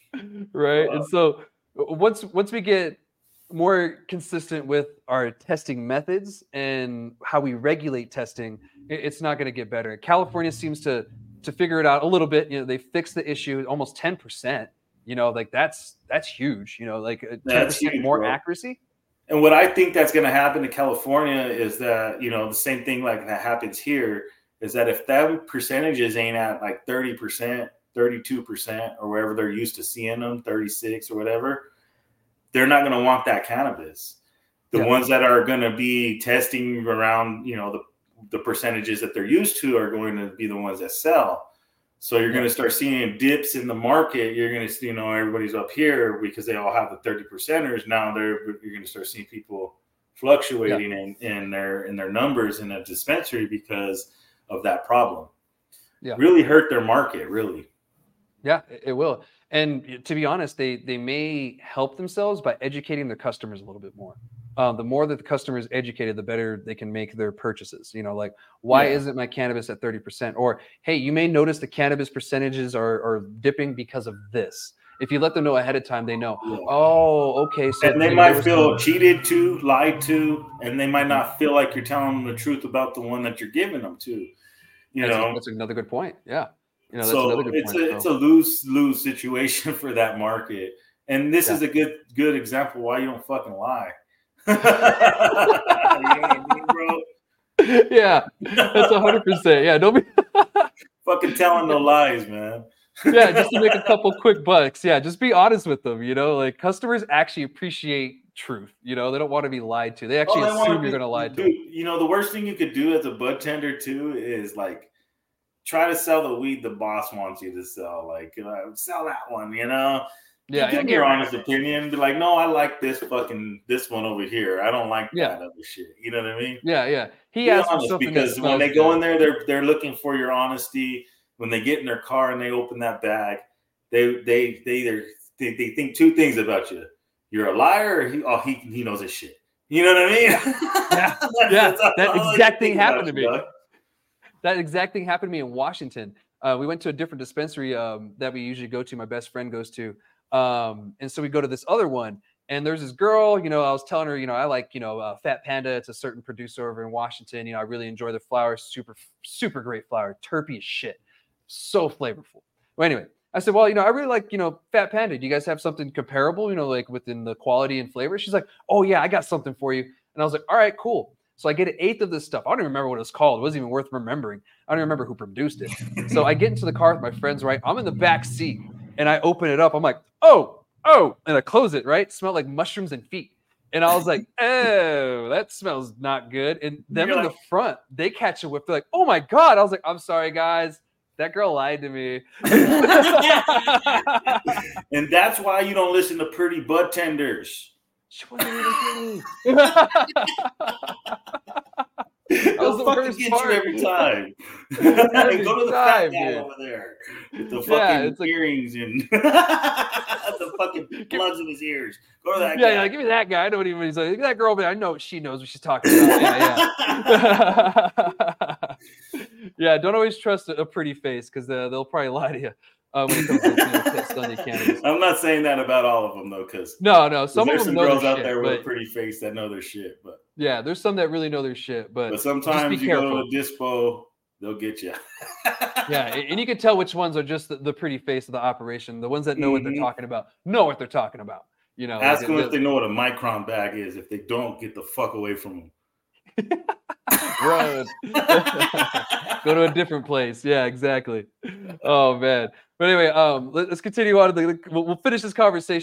[SPEAKER 1] Right. Uh, and so once once we get more consistent with our testing methods and how we regulate testing, it's not going to get better. California seems to to figure it out a little bit. You know, they fixed the issue almost ten percent. You know, like that's that's huge. You know, like ten percent more bro. accuracy.
[SPEAKER 2] And what I think that's going to happen to California is that, you know, the same thing like that happens here is that if them percentages ain't at like thirty percent, thirty-two percent or wherever they're used to seeing them, thirty-six or whatever, they're not going to want that cannabis. The yeah. ones that are going to be testing around, you know, the, the percentages that they're used to are going to be the ones that sell. So you're going to start seeing dips in the market. You're going to, you know, everybody's up here because they all have the thirty percenters. Now they're you're going to start seeing people fluctuating yeah. in, in their in their numbers in a dispensary because of that problem. Yeah, really hurt their market. Really.
[SPEAKER 1] Yeah, it will. And to be honest, they they may help themselves by educating their customers a little bit more. Um, the more that the customer is educated, the better they can make their purchases. You know, like, why yeah. isn't my cannabis at thirty percent? Or, hey, you may notice the cannabis percentages are, are dipping because of this. If you let them know ahead of time, they know, yeah. oh, okay. So
[SPEAKER 2] and they might feel cheated to, lied to, and they might not feel like you're telling them the truth about the one that you're giving them to. You
[SPEAKER 1] that's
[SPEAKER 2] know,
[SPEAKER 1] a, that's another good point. Yeah. You know, that's
[SPEAKER 2] so
[SPEAKER 1] another good
[SPEAKER 2] it's
[SPEAKER 1] point,
[SPEAKER 2] a, it's a lose-lose situation for that market. And this yeah. is a good, good example why you don't fucking lie. You know what I mean, bro?
[SPEAKER 1] Yeah, that's a hundred percent. Yeah, don't be
[SPEAKER 2] fucking telling no lies, man.
[SPEAKER 1] Yeah, just to make a couple quick bucks. Yeah, just be honest with them. You know, like customers actually appreciate truth. You know, they don't want to be lied to. They actually oh, they assume you're going to lie to them.
[SPEAKER 2] You know, the worst thing you could do as a bud tender too is like try to sell the weed the boss wants you to sell. Like, uh, sell that one. You know. Yeah, give me your honest opinion. Be like, no, I like this fucking this one over here. I don't like yeah. that other shit. You know what I mean?
[SPEAKER 1] Yeah, yeah. He Be asked
[SPEAKER 2] honest, because when they go in there, they're they're looking for your honesty. When they get in their car and they open that bag, they they they either they, they think two things about you: you're a liar, or he oh he he knows his shit. You know what I mean?
[SPEAKER 1] Yeah, yeah. That, that exact thing happened to me. Doug. That exact thing happened to me in Washington. Uh, we went to a different dispensary um, that we usually go to. My best friend goes to. Um, and so we go to this other one, and there's this girl, you know, I was telling her, you know, I like, you know, uh, Fat Panda. It's a certain producer over in Washington. You know, I really enjoy the flower. Super, super great flower. Terpy as shit. So flavorful. Well, anyway, I said, well, you know, I really like, you know, Fat Panda. Do you guys have something comparable, you know, like within the quality and flavor? She's like, oh yeah, I got something for you. And I was like, all right, cool. So I get an eighth of this stuff. I don't even remember what it was called. It wasn't even worth remembering. I don't even remember who produced it. So I get into the car with my friends, right? I'm in the back seat and I open it up. I'm like, oh, oh, and I close it, right? It smelled like mushrooms and feet. And I was like, oh, that smells not good. And them You're in like, the front, they catch a whiff. They're like, oh my God. I was like, I'm sorry, guys. That girl lied to me.
[SPEAKER 2] And that's why you don't listen to pretty bud tenders.
[SPEAKER 1] She wasn't even kidding.
[SPEAKER 2] I'll fucking get part. you every time. Every Go to the time, fat guy over there with the fucking yeah, earrings like, and the fucking plugs in his ears. Go to that
[SPEAKER 1] yeah,
[SPEAKER 2] guy.
[SPEAKER 1] Yeah, give me that guy. I know what he's like. That girl, man, I know what she knows what she's talking about. Yeah, yeah. Yeah, don't always trust a, a pretty face because uh, they'll probably lie to you. Uh, when it comes to you know, Sunday cannabis.
[SPEAKER 2] I'm not saying that about all of them though, because
[SPEAKER 1] no, no, some of them
[SPEAKER 2] some
[SPEAKER 1] know
[SPEAKER 2] girls
[SPEAKER 1] their
[SPEAKER 2] out
[SPEAKER 1] shit,
[SPEAKER 2] there with
[SPEAKER 1] but,
[SPEAKER 2] a pretty face that know their shit. But
[SPEAKER 1] yeah, there's some that really know their shit. But,
[SPEAKER 2] but sometimes you careful. go to a dispo, they'll get you.
[SPEAKER 1] Yeah, and you can tell which ones are just the, the pretty face of the operation. The ones that know mm-hmm. what they're talking about know what they're talking about. You know,
[SPEAKER 2] ask
[SPEAKER 1] like,
[SPEAKER 2] them if they know what a micron bag is. If they don't, get the fuck away from them.
[SPEAKER 1] Run. Go to a different place. Yeah, exactly. Oh man. But anyway, um, let, let's continue on. To the, we'll, we'll finish this conversation.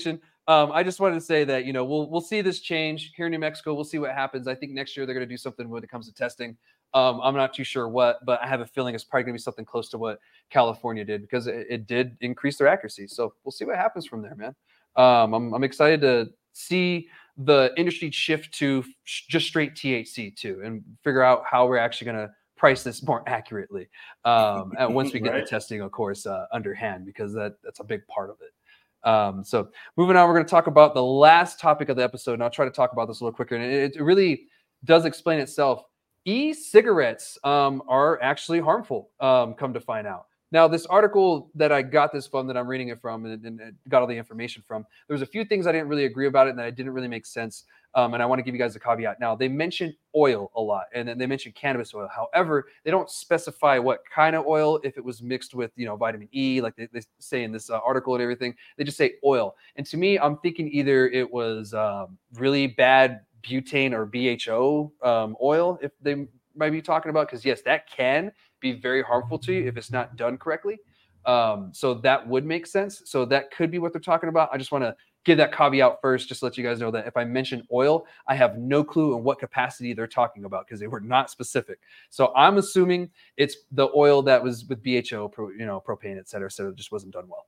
[SPEAKER 1] um, I just wanted to say that, you know, we'll we'll see this change here in New Mexico. We'll see what happens. I think next year they're going to do something when it comes to testing. Um, I'm not too sure what, but I have a feeling it's probably going to be something close to what California did, because it, it did increase their accuracy. So we'll see what happens from there, man. Um, I'm, I'm excited to see the industry shift to just straight T H C too, and figure out how we're actually going to price this more accurately. Um, and once we get right. the testing, of course, uh, underhand, because that that's a big part of it. Um, so moving on, we're going to talk about the last topic of the episode, and I'll try to talk about this a little quicker. And it, it really does explain itself. E-cigarettes um, are actually harmful, um, come to find out. Now, this article that I got this from, that I'm reading it from, and, and got all the information from, there was a few things I didn't really agree about it, and that didn't really make sense. Um, and I want to give you guys a caveat. Now, they mentioned oil a lot, and then they mentioned cannabis oil. However, they don't specify what kind of oil, if it was mixed with, you know, vitamin E, like they, they say in this uh, article and everything. They just say oil. And to me, I'm thinking either it was um, really bad butane or B H O um, oil, if they might be talking about, because yes, that can be very harmful to you if it's not done correctly. Um, so that would make sense. So that could be what they're talking about. I just want to give that caveat first, just to let you guys know that if I mention oil, I have no clue in what capacity they're talking about, because they were not specific. So I'm assuming it's the oil that was with B H O, pro, you know, propane, et cetera, so it just wasn't done well.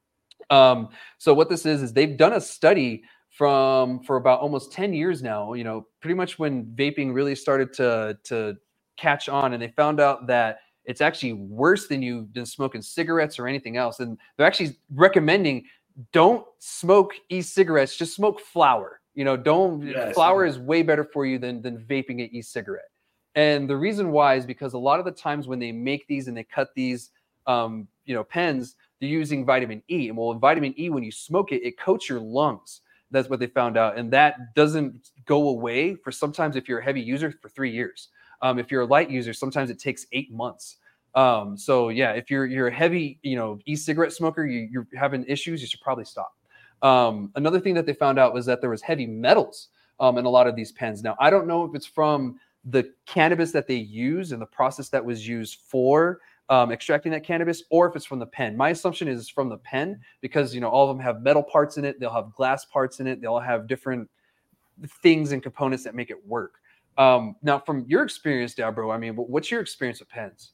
[SPEAKER 1] Um, so what this is, is they've done a study from for about almost ten years now, you know, pretty much when vaping really started to, to catch on, and they found out that it's actually worse than you than smoking cigarettes or anything else. And they're actually recommending, don't smoke e-cigarettes, just smoke flower. You know, don't yeah, flower is way better for you than, than vaping an e-cigarette. And the reason why is because a lot of the times when they make these and they cut these, um, you know, pens, they're using vitamin E. And well, vitamin E, when you smoke it, it coats your lungs. That's what they found out. And that doesn't go away for sometimes, if you're a heavy user, for three years. Um, if you're a light user, sometimes it takes eight months. Um, so yeah, if you're you're a heavy, you know, e-cigarette smoker, you, you're having issues, you should probably stop. Um, another thing that they found out was that there was heavy metals um, in a lot of these pens. Now, I don't know if it's from the cannabis that they use and the process that was used for um, extracting that cannabis, or if it's from the pen. My assumption is from the pen, because, you know, all of them have metal parts in it. They'll have glass parts in it. They all have different things and components that make it work. Um, now, from your experience, Dabro, I mean, what's your experience with pens?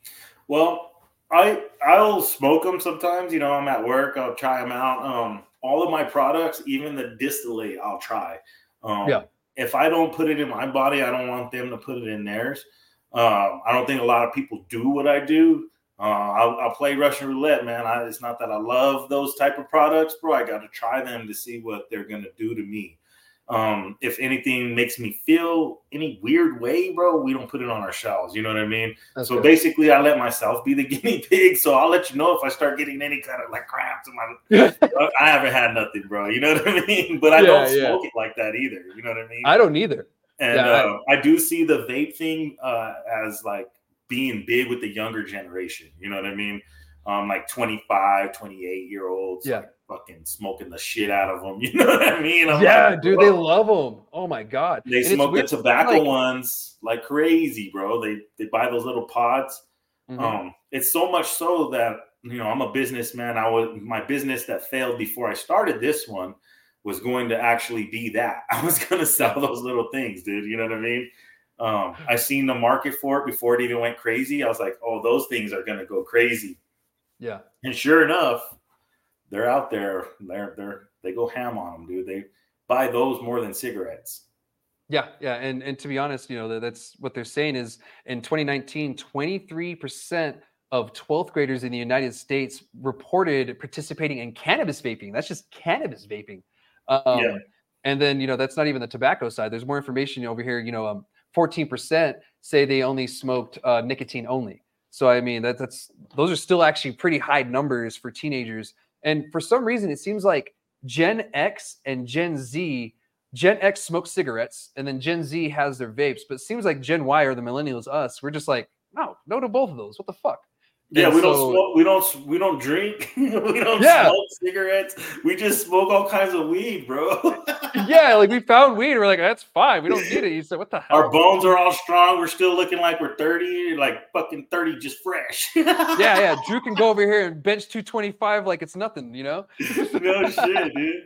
[SPEAKER 2] Well, I, I'll smoke them sometimes. You know, I'm at work. I'll try them out. Um, all of my products, even the distillate, I'll try. Um, yeah. If I don't put it in my body, I don't want them to put it in theirs. Um, I don't think a lot of people do what I do. Uh, I'll, I'll play Russian roulette, man. I, it's not that I love those type of products, bro. I got to try them to see what they're going to do to me. Um, if anything makes me feel any weird way, bro, we don't put it on our shelves. You know what I mean? That's so good. Basically, I let myself be the guinea pig. So I'll let you know if I start getting any kind of like cramps in my. I haven't had nothing, bro. You know what I mean? But I yeah, don't yeah. smoke it like that either. You know what I mean?
[SPEAKER 1] I don't either.
[SPEAKER 2] And yeah, uh, I, I do see the vape thing uh, as like being big with the younger generation. You know what I mean? Um, like twenty-five, twenty-eight year olds.
[SPEAKER 1] Yeah.
[SPEAKER 2] Like, fucking smoking the shit out of them. You know what I mean? I'm
[SPEAKER 1] yeah,
[SPEAKER 2] like,
[SPEAKER 1] dude, they love them. Oh my God.
[SPEAKER 2] They and smoke the tobacco like, ones like crazy, bro. They they buy those little pods. Mm-hmm. Um, it's so much so that, you know, I'm a businessman. I was my business that failed before I started this one was going to actually be that. I was going to sell those little things, dude. You know what I mean? Um, I seen the market for it before it even went crazy. I was like, oh, those things are going to go crazy.
[SPEAKER 1] Yeah.
[SPEAKER 2] And sure enough, they're out there. They're they're they go ham on them, dude. They buy those more than cigarettes.
[SPEAKER 1] Yeah, yeah, and and to be honest, you know, that's what they're saying is in twenty nineteen, twenty-three percent of twelfth graders in the United States reported participating in cannabis vaping. That's just cannabis vaping. Um, yeah. And then, you know, that's not even the tobacco side. There's more information over here. You know, um, fourteen percent say they only smoked uh, nicotine only. So I mean, that that's those are still actually pretty high numbers for teenagers. And for some reason, it seems like Gen X and Gen Z, Gen X smokes cigarettes, and then Gen Z has their vapes. But it seems like Gen Y, or the millennials, us, we're just like, no, no to both of those. What the fuck?
[SPEAKER 2] Yeah, and we so, don't smoke. We don't. We don't drink. we don't yeah. smoke cigarettes. We just smoke all kinds of weed, bro.
[SPEAKER 1] yeah, like we found weed. And we're like, that's fine. We don't need it. You said, what the hell?
[SPEAKER 2] Our bones are all strong. We're still looking like we're thirty, like fucking thirty, just fresh.
[SPEAKER 1] yeah, yeah. Drew can go over here and bench two twenty-five like it's nothing, you know?
[SPEAKER 2] No shit, dude.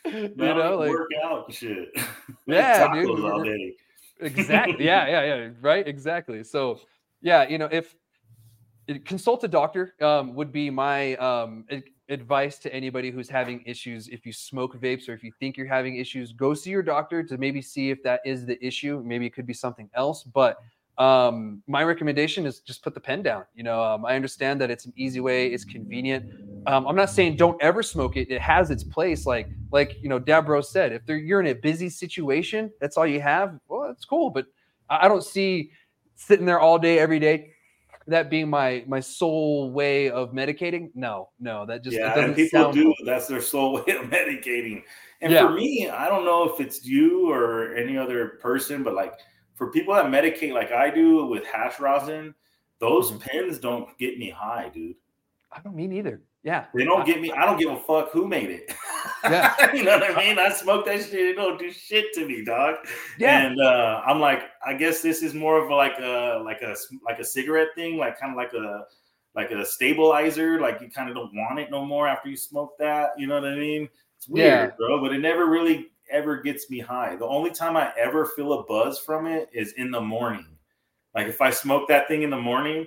[SPEAKER 1] you
[SPEAKER 2] Man, I don't
[SPEAKER 1] know,
[SPEAKER 2] even
[SPEAKER 1] like
[SPEAKER 2] work out and shit.
[SPEAKER 1] yeah, dude.
[SPEAKER 2] Tacos
[SPEAKER 1] we're-
[SPEAKER 2] all
[SPEAKER 1] we're-
[SPEAKER 2] day.
[SPEAKER 1] exactly. Yeah, yeah, yeah. Right. Exactly. So yeah, you know, if consult a doctor um, would be my um, ad- advice to anybody who's having issues. If you smoke vapes or if you think you're having issues, go see your doctor to maybe see if that is the issue. Maybe it could be something else. But um, my recommendation is just put the pen down. You know, um, I understand that it's an easy way, it's convenient. Um, I'm not saying don't ever smoke it. It has its place. Like, like you know, Dabro said, if they're, you're in a busy situation, that's all you have. Well, that's cool. But I I don't see sitting there all day, every day, that being my my sole way of medicating. No, no, that just it
[SPEAKER 2] Yeah, and
[SPEAKER 1] doesn't
[SPEAKER 2] people
[SPEAKER 1] sound
[SPEAKER 2] do.
[SPEAKER 1] cool.
[SPEAKER 2] That's their sole way of medicating. And for
[SPEAKER 1] Yeah.
[SPEAKER 2] me, I don't know if it's you or any other person, but like for people that medicate like I do with hash rosin, those
[SPEAKER 1] Mhm.
[SPEAKER 2] pens don't get me high, dude.
[SPEAKER 1] I don't mean either. Yeah.
[SPEAKER 2] They don't
[SPEAKER 1] I,
[SPEAKER 2] get me. I don't give a fuck who made it.
[SPEAKER 1] yeah.
[SPEAKER 2] You know what I mean? I smoke that shit. It don't do shit to me, dog.
[SPEAKER 1] Yeah.
[SPEAKER 2] And uh, I'm like, I guess this is more of a, like a like a like a cigarette thing, like kind of like a like a stabilizer. Like you kind of don't want it no more after you smoke that. You know what I mean? It's weird,
[SPEAKER 1] Yeah.
[SPEAKER 2] bro. But it never really ever gets me high. The only time I ever feel a buzz from it is in the morning. Like if I smoke that thing in the morning.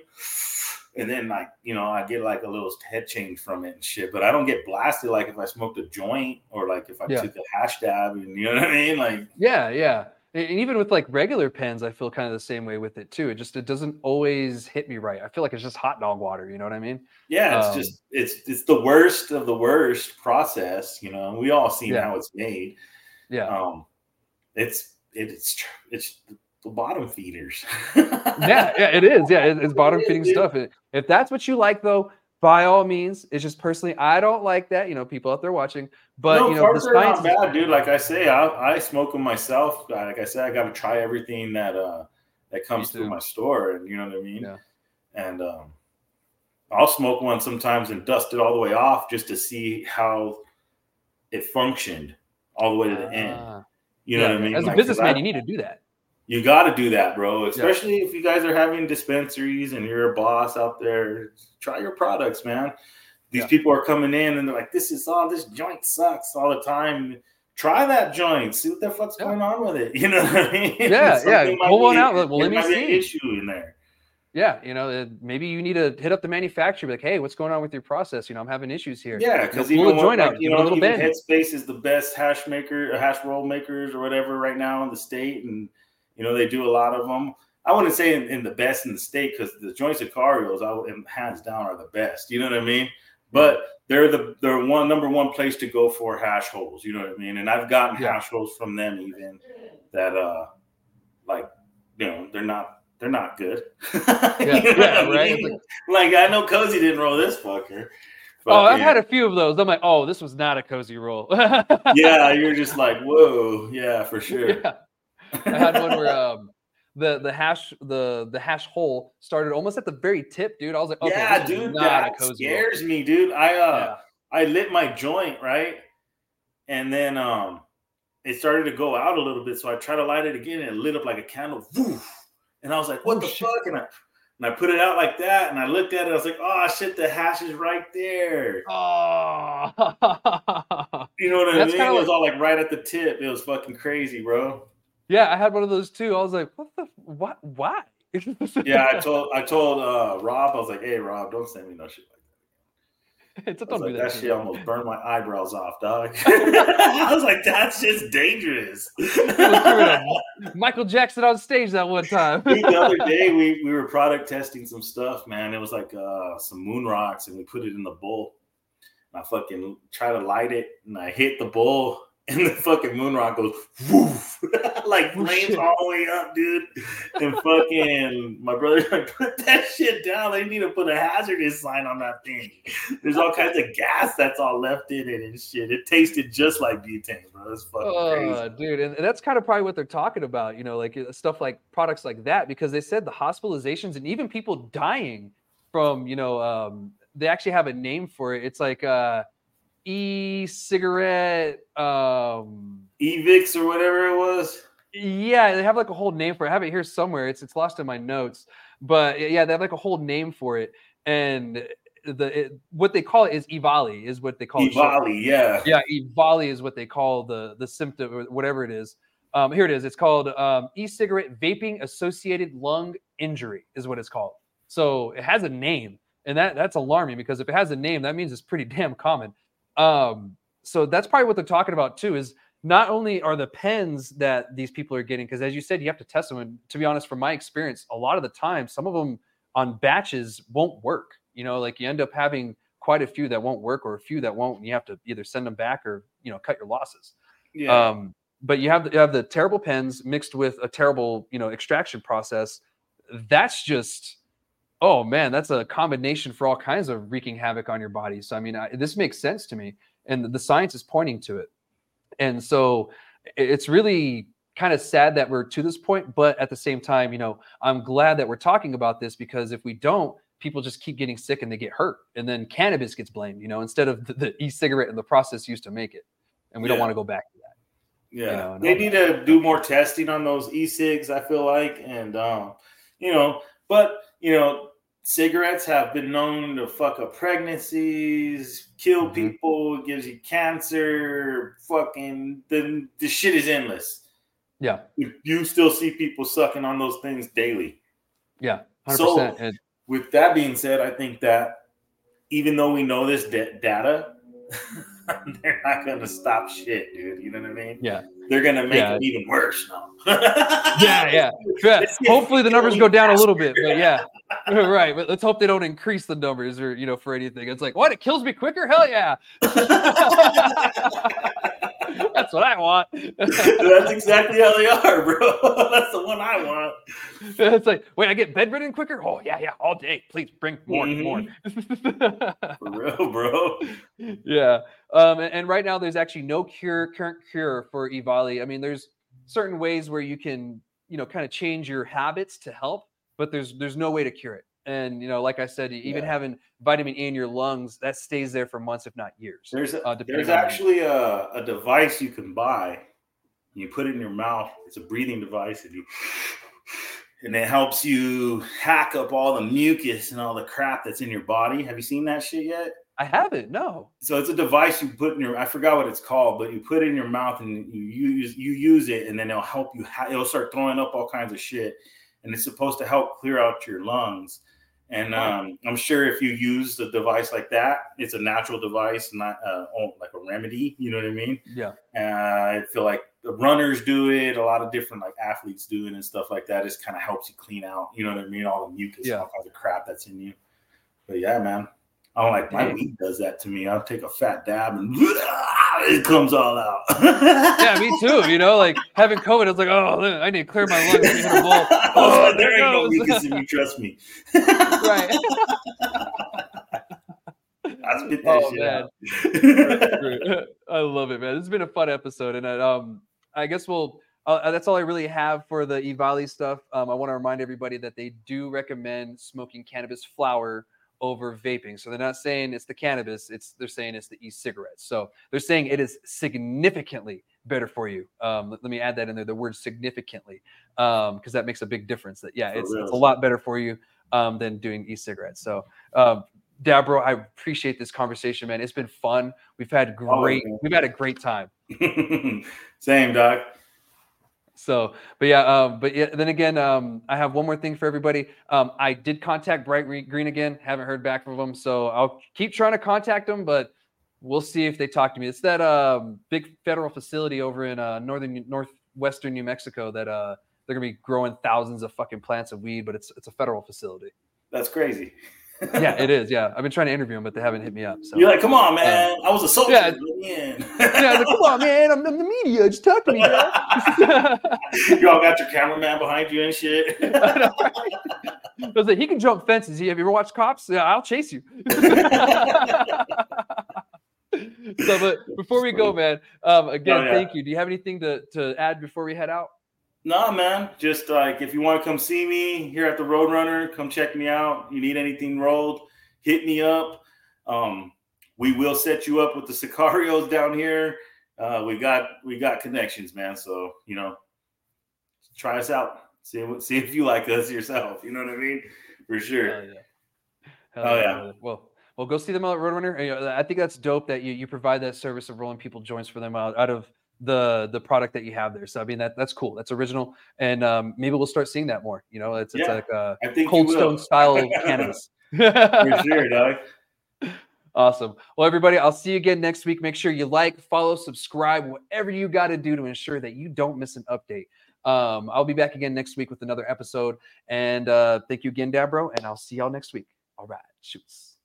[SPEAKER 2] And then, like, you know, I get like a little head change from it and shit, but I don't get blasted like if I smoked a joint or like if I
[SPEAKER 1] Yeah.
[SPEAKER 2] took a hash dab, and you know what I mean? Like,
[SPEAKER 1] Yeah, yeah. And even with like regular pens, I feel kind of the same way with it too. It just it doesn't always hit me right. I feel like it's just hot dog water. You know what I mean?
[SPEAKER 2] yeah, it's
[SPEAKER 1] Um,
[SPEAKER 2] just it's it's the worst of the worst process. You know, we all seen
[SPEAKER 1] Yeah.
[SPEAKER 2] how it's made.
[SPEAKER 1] yeah.
[SPEAKER 2] Um, it's it's it's the bottom feeders.
[SPEAKER 1] yeah, yeah, it is. Yeah, it, it's bottom feeding
[SPEAKER 2] It is,
[SPEAKER 1] stuff. It, if that's what you like, though, by all means. It's just personally, I don't like that. You know, people out there watching, but
[SPEAKER 2] no,
[SPEAKER 1] you know, the
[SPEAKER 2] carbs are
[SPEAKER 1] science
[SPEAKER 2] not
[SPEAKER 1] is
[SPEAKER 2] bad, dude. Like I say, I, I smoke them myself. Like I said, I got to try everything that uh that comes through
[SPEAKER 1] too.
[SPEAKER 2] my store, and you know what I mean.
[SPEAKER 1] Yeah.
[SPEAKER 2] And um, I'll smoke one sometimes and dust it all the way off just to see how it functioned all the way to the end.
[SPEAKER 1] Ah,
[SPEAKER 2] You know
[SPEAKER 1] yeah,
[SPEAKER 2] what I
[SPEAKER 1] yeah.
[SPEAKER 2] mean?
[SPEAKER 1] As a
[SPEAKER 2] Like, 'cause
[SPEAKER 1] businessman,
[SPEAKER 2] I-
[SPEAKER 1] you need to do that.
[SPEAKER 2] you got to do that, bro. Especially if you guys are having dispensaries and you're a boss out there. Try your products, man. These
[SPEAKER 1] Yeah.
[SPEAKER 2] people are coming in and they're like, "This is all. This joint sucks all the time." Try that joint. See what the fuck's
[SPEAKER 1] Yeah.
[SPEAKER 2] going on with it. You know what I mean?
[SPEAKER 1] Yeah, yeah.
[SPEAKER 2] Something might
[SPEAKER 1] Pull
[SPEAKER 2] be-
[SPEAKER 1] one out. Like, well,
[SPEAKER 2] there
[SPEAKER 1] let me
[SPEAKER 2] might be an
[SPEAKER 1] see.
[SPEAKER 2] issue in there.
[SPEAKER 1] Yeah, you know, uh, maybe you need to hit up the manufacturer. Be like, hey, what's going on with your process? You know, I'm having issues here.
[SPEAKER 2] Yeah,
[SPEAKER 1] You know,
[SPEAKER 2] because
[SPEAKER 1] pull
[SPEAKER 2] even
[SPEAKER 1] the
[SPEAKER 2] when,
[SPEAKER 1] joint
[SPEAKER 2] like,
[SPEAKER 1] out,
[SPEAKER 2] you
[SPEAKER 1] give it a
[SPEAKER 2] know,
[SPEAKER 1] little
[SPEAKER 2] even
[SPEAKER 1] bend.
[SPEAKER 2] Headspace is the best hash maker, hash roll makers, or whatever right now in the state, and you know they do a lot of them. I wouldn't say in, in the best in the state because the joints Sicarios, I would, hands down, are the best. You know what I mean? But they're the they're one number one place to go for hash holes. You know what I mean? And I've gotten
[SPEAKER 1] Yeah.
[SPEAKER 2] hash holes from them even that uh like you know they're not they're not good.
[SPEAKER 1] Yeah,
[SPEAKER 2] You know
[SPEAKER 1] yeah,
[SPEAKER 2] what I
[SPEAKER 1] right. It's
[SPEAKER 2] mean?
[SPEAKER 1] like,
[SPEAKER 2] Like I know Cozy didn't roll this fucker.
[SPEAKER 1] oh, I've
[SPEAKER 2] Fucking-
[SPEAKER 1] had a few of those. I'm like, oh, this was not a cozy roll.
[SPEAKER 2] yeah, you're just like, whoa, yeah, for sure.
[SPEAKER 1] Yeah. I had one where um the the hash the the hash hole started almost at the very tip, dude. I was like, okay,
[SPEAKER 2] yeah,
[SPEAKER 1] this is
[SPEAKER 2] dude,
[SPEAKER 1] not
[SPEAKER 2] that
[SPEAKER 1] a cozy roll.
[SPEAKER 2] scares me, dude. I uh,
[SPEAKER 1] Yeah.
[SPEAKER 2] I lit my joint right, and then um, it started to go out a little bit. So I tried to light it again, and it lit up like a candle. Woof. And I was like, what
[SPEAKER 1] Oh,
[SPEAKER 2] the
[SPEAKER 1] shit.
[SPEAKER 2] fuck? And I and I put it out like that, and I looked at it. I was like, oh shit, the hash is right there.
[SPEAKER 1] Oh.
[SPEAKER 2] You know what I
[SPEAKER 1] That's
[SPEAKER 2] mean?
[SPEAKER 1] kinda
[SPEAKER 2] It was
[SPEAKER 1] like-
[SPEAKER 2] all like right at the tip. It was fucking crazy, bro.
[SPEAKER 1] Yeah, I had one of those too. I was like, what the what why?
[SPEAKER 2] Yeah, I told I told uh, Rob, I was like, hey Rob, don't send me no shit like that.
[SPEAKER 1] It's-
[SPEAKER 2] I was
[SPEAKER 1] don't do
[SPEAKER 2] like,
[SPEAKER 1] that.
[SPEAKER 2] that
[SPEAKER 1] to
[SPEAKER 2] shit
[SPEAKER 1] me.
[SPEAKER 2] almost burned my eyebrows off, dog. I was like, that's just dangerous.
[SPEAKER 1] Michael Jackson on stage that one time.
[SPEAKER 2] Dude, the other day we, we were product testing some stuff, man. It was like uh, some moon rocks, and we put it in the bowl. And I fucking try to light it, and I hit the bowl, and the fucking moon rock goes woof, like
[SPEAKER 1] Oh,
[SPEAKER 2] flames
[SPEAKER 1] shit.
[SPEAKER 2] all the way up, dude. And fucking my brother's like, put that shit down. They need to put a hazardous sign on that thing. There's all kinds of gas that's all left in it and shit. It tasted just like butane, bro. It's fucking crazy.
[SPEAKER 1] Oh, dude, and, and that's kind of probably what they're talking about, you know, like uh, stuff like products like that, because they said the hospitalizations and even people dying from, you know, um, they actually have a name for it. It's like uh, e-cigarette. Um,
[SPEAKER 2] Evix or whatever it was.
[SPEAKER 1] yeah, they have like a whole name for it. I have it here somewhere. It's it's lost in my notes, but yeah, they have like a whole name for it, and the it, what they call it is EVALI, is what they call it.
[SPEAKER 2] EVALI, yeah,
[SPEAKER 1] yeah, EVALI is what they call the the symptom or whatever it is. Um, here it is. It's called um, e-cigarette vaping associated lung injury, is what it's called. So it has a name, and that that's alarming because if it has a name, that means it's pretty damn common. Um, so that's probably what they're talking about too. Is not only are the pens that these people are getting, because as you said, you have to test them. And to be honest, from my experience, a lot of the time, some of them on batches won't work. You know, like you end up having quite a few that won't work, or a few that won't, and you have to either send them back or, you know, cut your losses.
[SPEAKER 2] Yeah.
[SPEAKER 1] Um, but you have the, you have the terrible pens mixed with a terrible, you know, extraction process. That's just, oh man, that's a combination for all kinds of wreaking havoc on your body. So I mean, I, this makes sense to me, and the science is pointing to it. And so it's really kind of sad that we're to this point, but at the same time, you know, I'm glad that we're talking about this, because if we don't, people just keep getting sick and they get hurt, and then cannabis gets blamed, you know, instead of the, the e-cigarette and the process used to make it. And we
[SPEAKER 2] yeah.
[SPEAKER 1] don't want to go back to that.
[SPEAKER 2] Yeah,
[SPEAKER 1] you know,
[SPEAKER 2] they need that. to do more testing on those e-cigs, I feel like, and um, you know, but you know, cigarettes have been known to fuck up pregnancies, kill mm-hmm. people, it gives you cancer, fucking the the shit is endless.
[SPEAKER 1] Yeah,
[SPEAKER 2] you still see people sucking on those things daily.
[SPEAKER 1] Yeah, one hundred percent.
[SPEAKER 2] So,
[SPEAKER 1] and-
[SPEAKER 2] with that being said, I think that even though we know this d- data. They're not gonna stop shit, dude. You know what I mean?
[SPEAKER 1] Yeah.
[SPEAKER 2] They're gonna make
[SPEAKER 1] yeah.
[SPEAKER 2] it even worse now.
[SPEAKER 1] yeah, yeah. yeah. Hopefully the numbers go down a little bit, but yeah. Right. But let's hope they don't increase the numbers or, you know, for anything. It's like, what? It kills me quicker? Hell yeah. That's what I want.
[SPEAKER 2] That's exactly how they are, bro. That's the one I want.
[SPEAKER 1] It's like, wait, I get bedridden quicker? Oh, yeah, yeah, all day. Please bring more, mm-hmm. more.
[SPEAKER 2] For real, bro.
[SPEAKER 1] Yeah. Um, and, and right now, there's actually no cure, current cure for EVALI. I mean, there's certain ways where you can, you know, kind of change your habits to help, but there's there's no way to cure it. And, you know, like I said, even yeah. having vitamin E in your lungs, that stays there for months, if not years.
[SPEAKER 2] There's a, uh, there's actually a, a device you can buy. You put it in your mouth. It's a breathing device. And, you, and it helps you hack up all the mucus and all the crap that's in your body. Have you seen that shit yet?
[SPEAKER 1] I haven't, no.
[SPEAKER 2] So it's a device you put in your, I forgot what it's called, but you put it in your mouth and you use you use it, and then it'll help you. Ha- it'll start throwing up all kinds of shit. And it's supposed to help clear out your lungs. And um, I'm sure if you use a device like that, it's a natural device, not uh, like a remedy. You know what I mean?
[SPEAKER 1] Yeah.
[SPEAKER 2] Uh, I feel like the runners do it. A lot of different like athletes do it and stuff like that. It just kind of helps you clean out. You know what I mean? All the mucus, yeah. and all kinds of crap that's in you. But yeah, man. I don't like my Dang. weed does that to me. I'll take a fat dab and it comes all out.
[SPEAKER 1] Yeah, me too. You know, like having COVID, I was like, oh, I need to clear my lungs. I hit a bowl.
[SPEAKER 2] Oh, like, there ain't no mucus in you. Trust me.
[SPEAKER 1] Right.
[SPEAKER 2] I spit that
[SPEAKER 1] oh,
[SPEAKER 2] shit
[SPEAKER 1] man. out. I love it, man. This has been a fun episode, and I, um, I guess we'll. Uh, that's all I really have for the EVALI stuff. Um, I want to remind everybody that they do recommend smoking cannabis flower over vaping. So they're not saying it's the cannabis, it's they're saying it's the e-cigarettes. So they're saying it is significantly better for you. Um, let, let me add that in there, the word significantly, um, because that makes a big difference. That yeah, it's, it's a lot better for you um, than doing e-cigarettes. So um, Dabro, I appreciate this conversation, man. It's been fun. We've had great, oh, we've had a great time.
[SPEAKER 2] Same, Doc.
[SPEAKER 1] So, but yeah, um, but yeah, then again, um, I have one more thing for everybody. Um, I did contact Bright Green again. Haven't heard back from them. So I'll keep trying to contact them, but we'll see if they talk to me. It's that um, big federal facility over in uh, northern, northwestern New Mexico that uh, they're going to be growing thousands of fucking plants of weed, but it's it's a federal facility.
[SPEAKER 2] That's crazy.
[SPEAKER 1] Yeah, it is. Yeah, I've been trying to interview them, but they haven't hit me up. So
[SPEAKER 2] you're like, come on, man. Um, I was a soldier.
[SPEAKER 1] Yeah, yeah like, come on, man. I'm, I'm the media. Just talk to me, man.
[SPEAKER 2] You all got your cameraman behind you and shit.
[SPEAKER 1] I know, right? I was like, he can jump fences. Have you ever watched Cops? Yeah, I'll chase you. So, but before we go, man, um, again, oh, yeah. thank you. Do you have anything to, to add before we head out?
[SPEAKER 2] No, man. Just like if you want to come see me here at the Roadrunner, come check me out. You need anything rolled, hit me up. Um, we will set you up with the Sicarios down here. Uh, we got we got connections, man. So you know, try us out. See see if you like us yourself. You know what I mean? For sure.
[SPEAKER 1] Hell yeah.
[SPEAKER 2] Hell oh yeah.
[SPEAKER 1] Well. Well, Well, go see them out at Roadrunner. I think that's dope that you, you provide that service of rolling people joints for them out, out of the the product that you have there. So I mean that that's cool. That's original, and um, maybe we'll start seeing that more. You know, it's it's
[SPEAKER 2] Yeah,
[SPEAKER 1] like a
[SPEAKER 2] I think you
[SPEAKER 1] Cold
[SPEAKER 2] will.
[SPEAKER 1] Stone style cannabis.
[SPEAKER 2] For sure, dog.
[SPEAKER 1] Awesome. Well, everybody, I'll see you again next week. Make sure you like, follow, subscribe, whatever you got to do to ensure that you don't miss an update. Um, I'll be back again next week with another episode. And uh, thank you again, Dabro, and I'll see y'all next week. All right, shoots.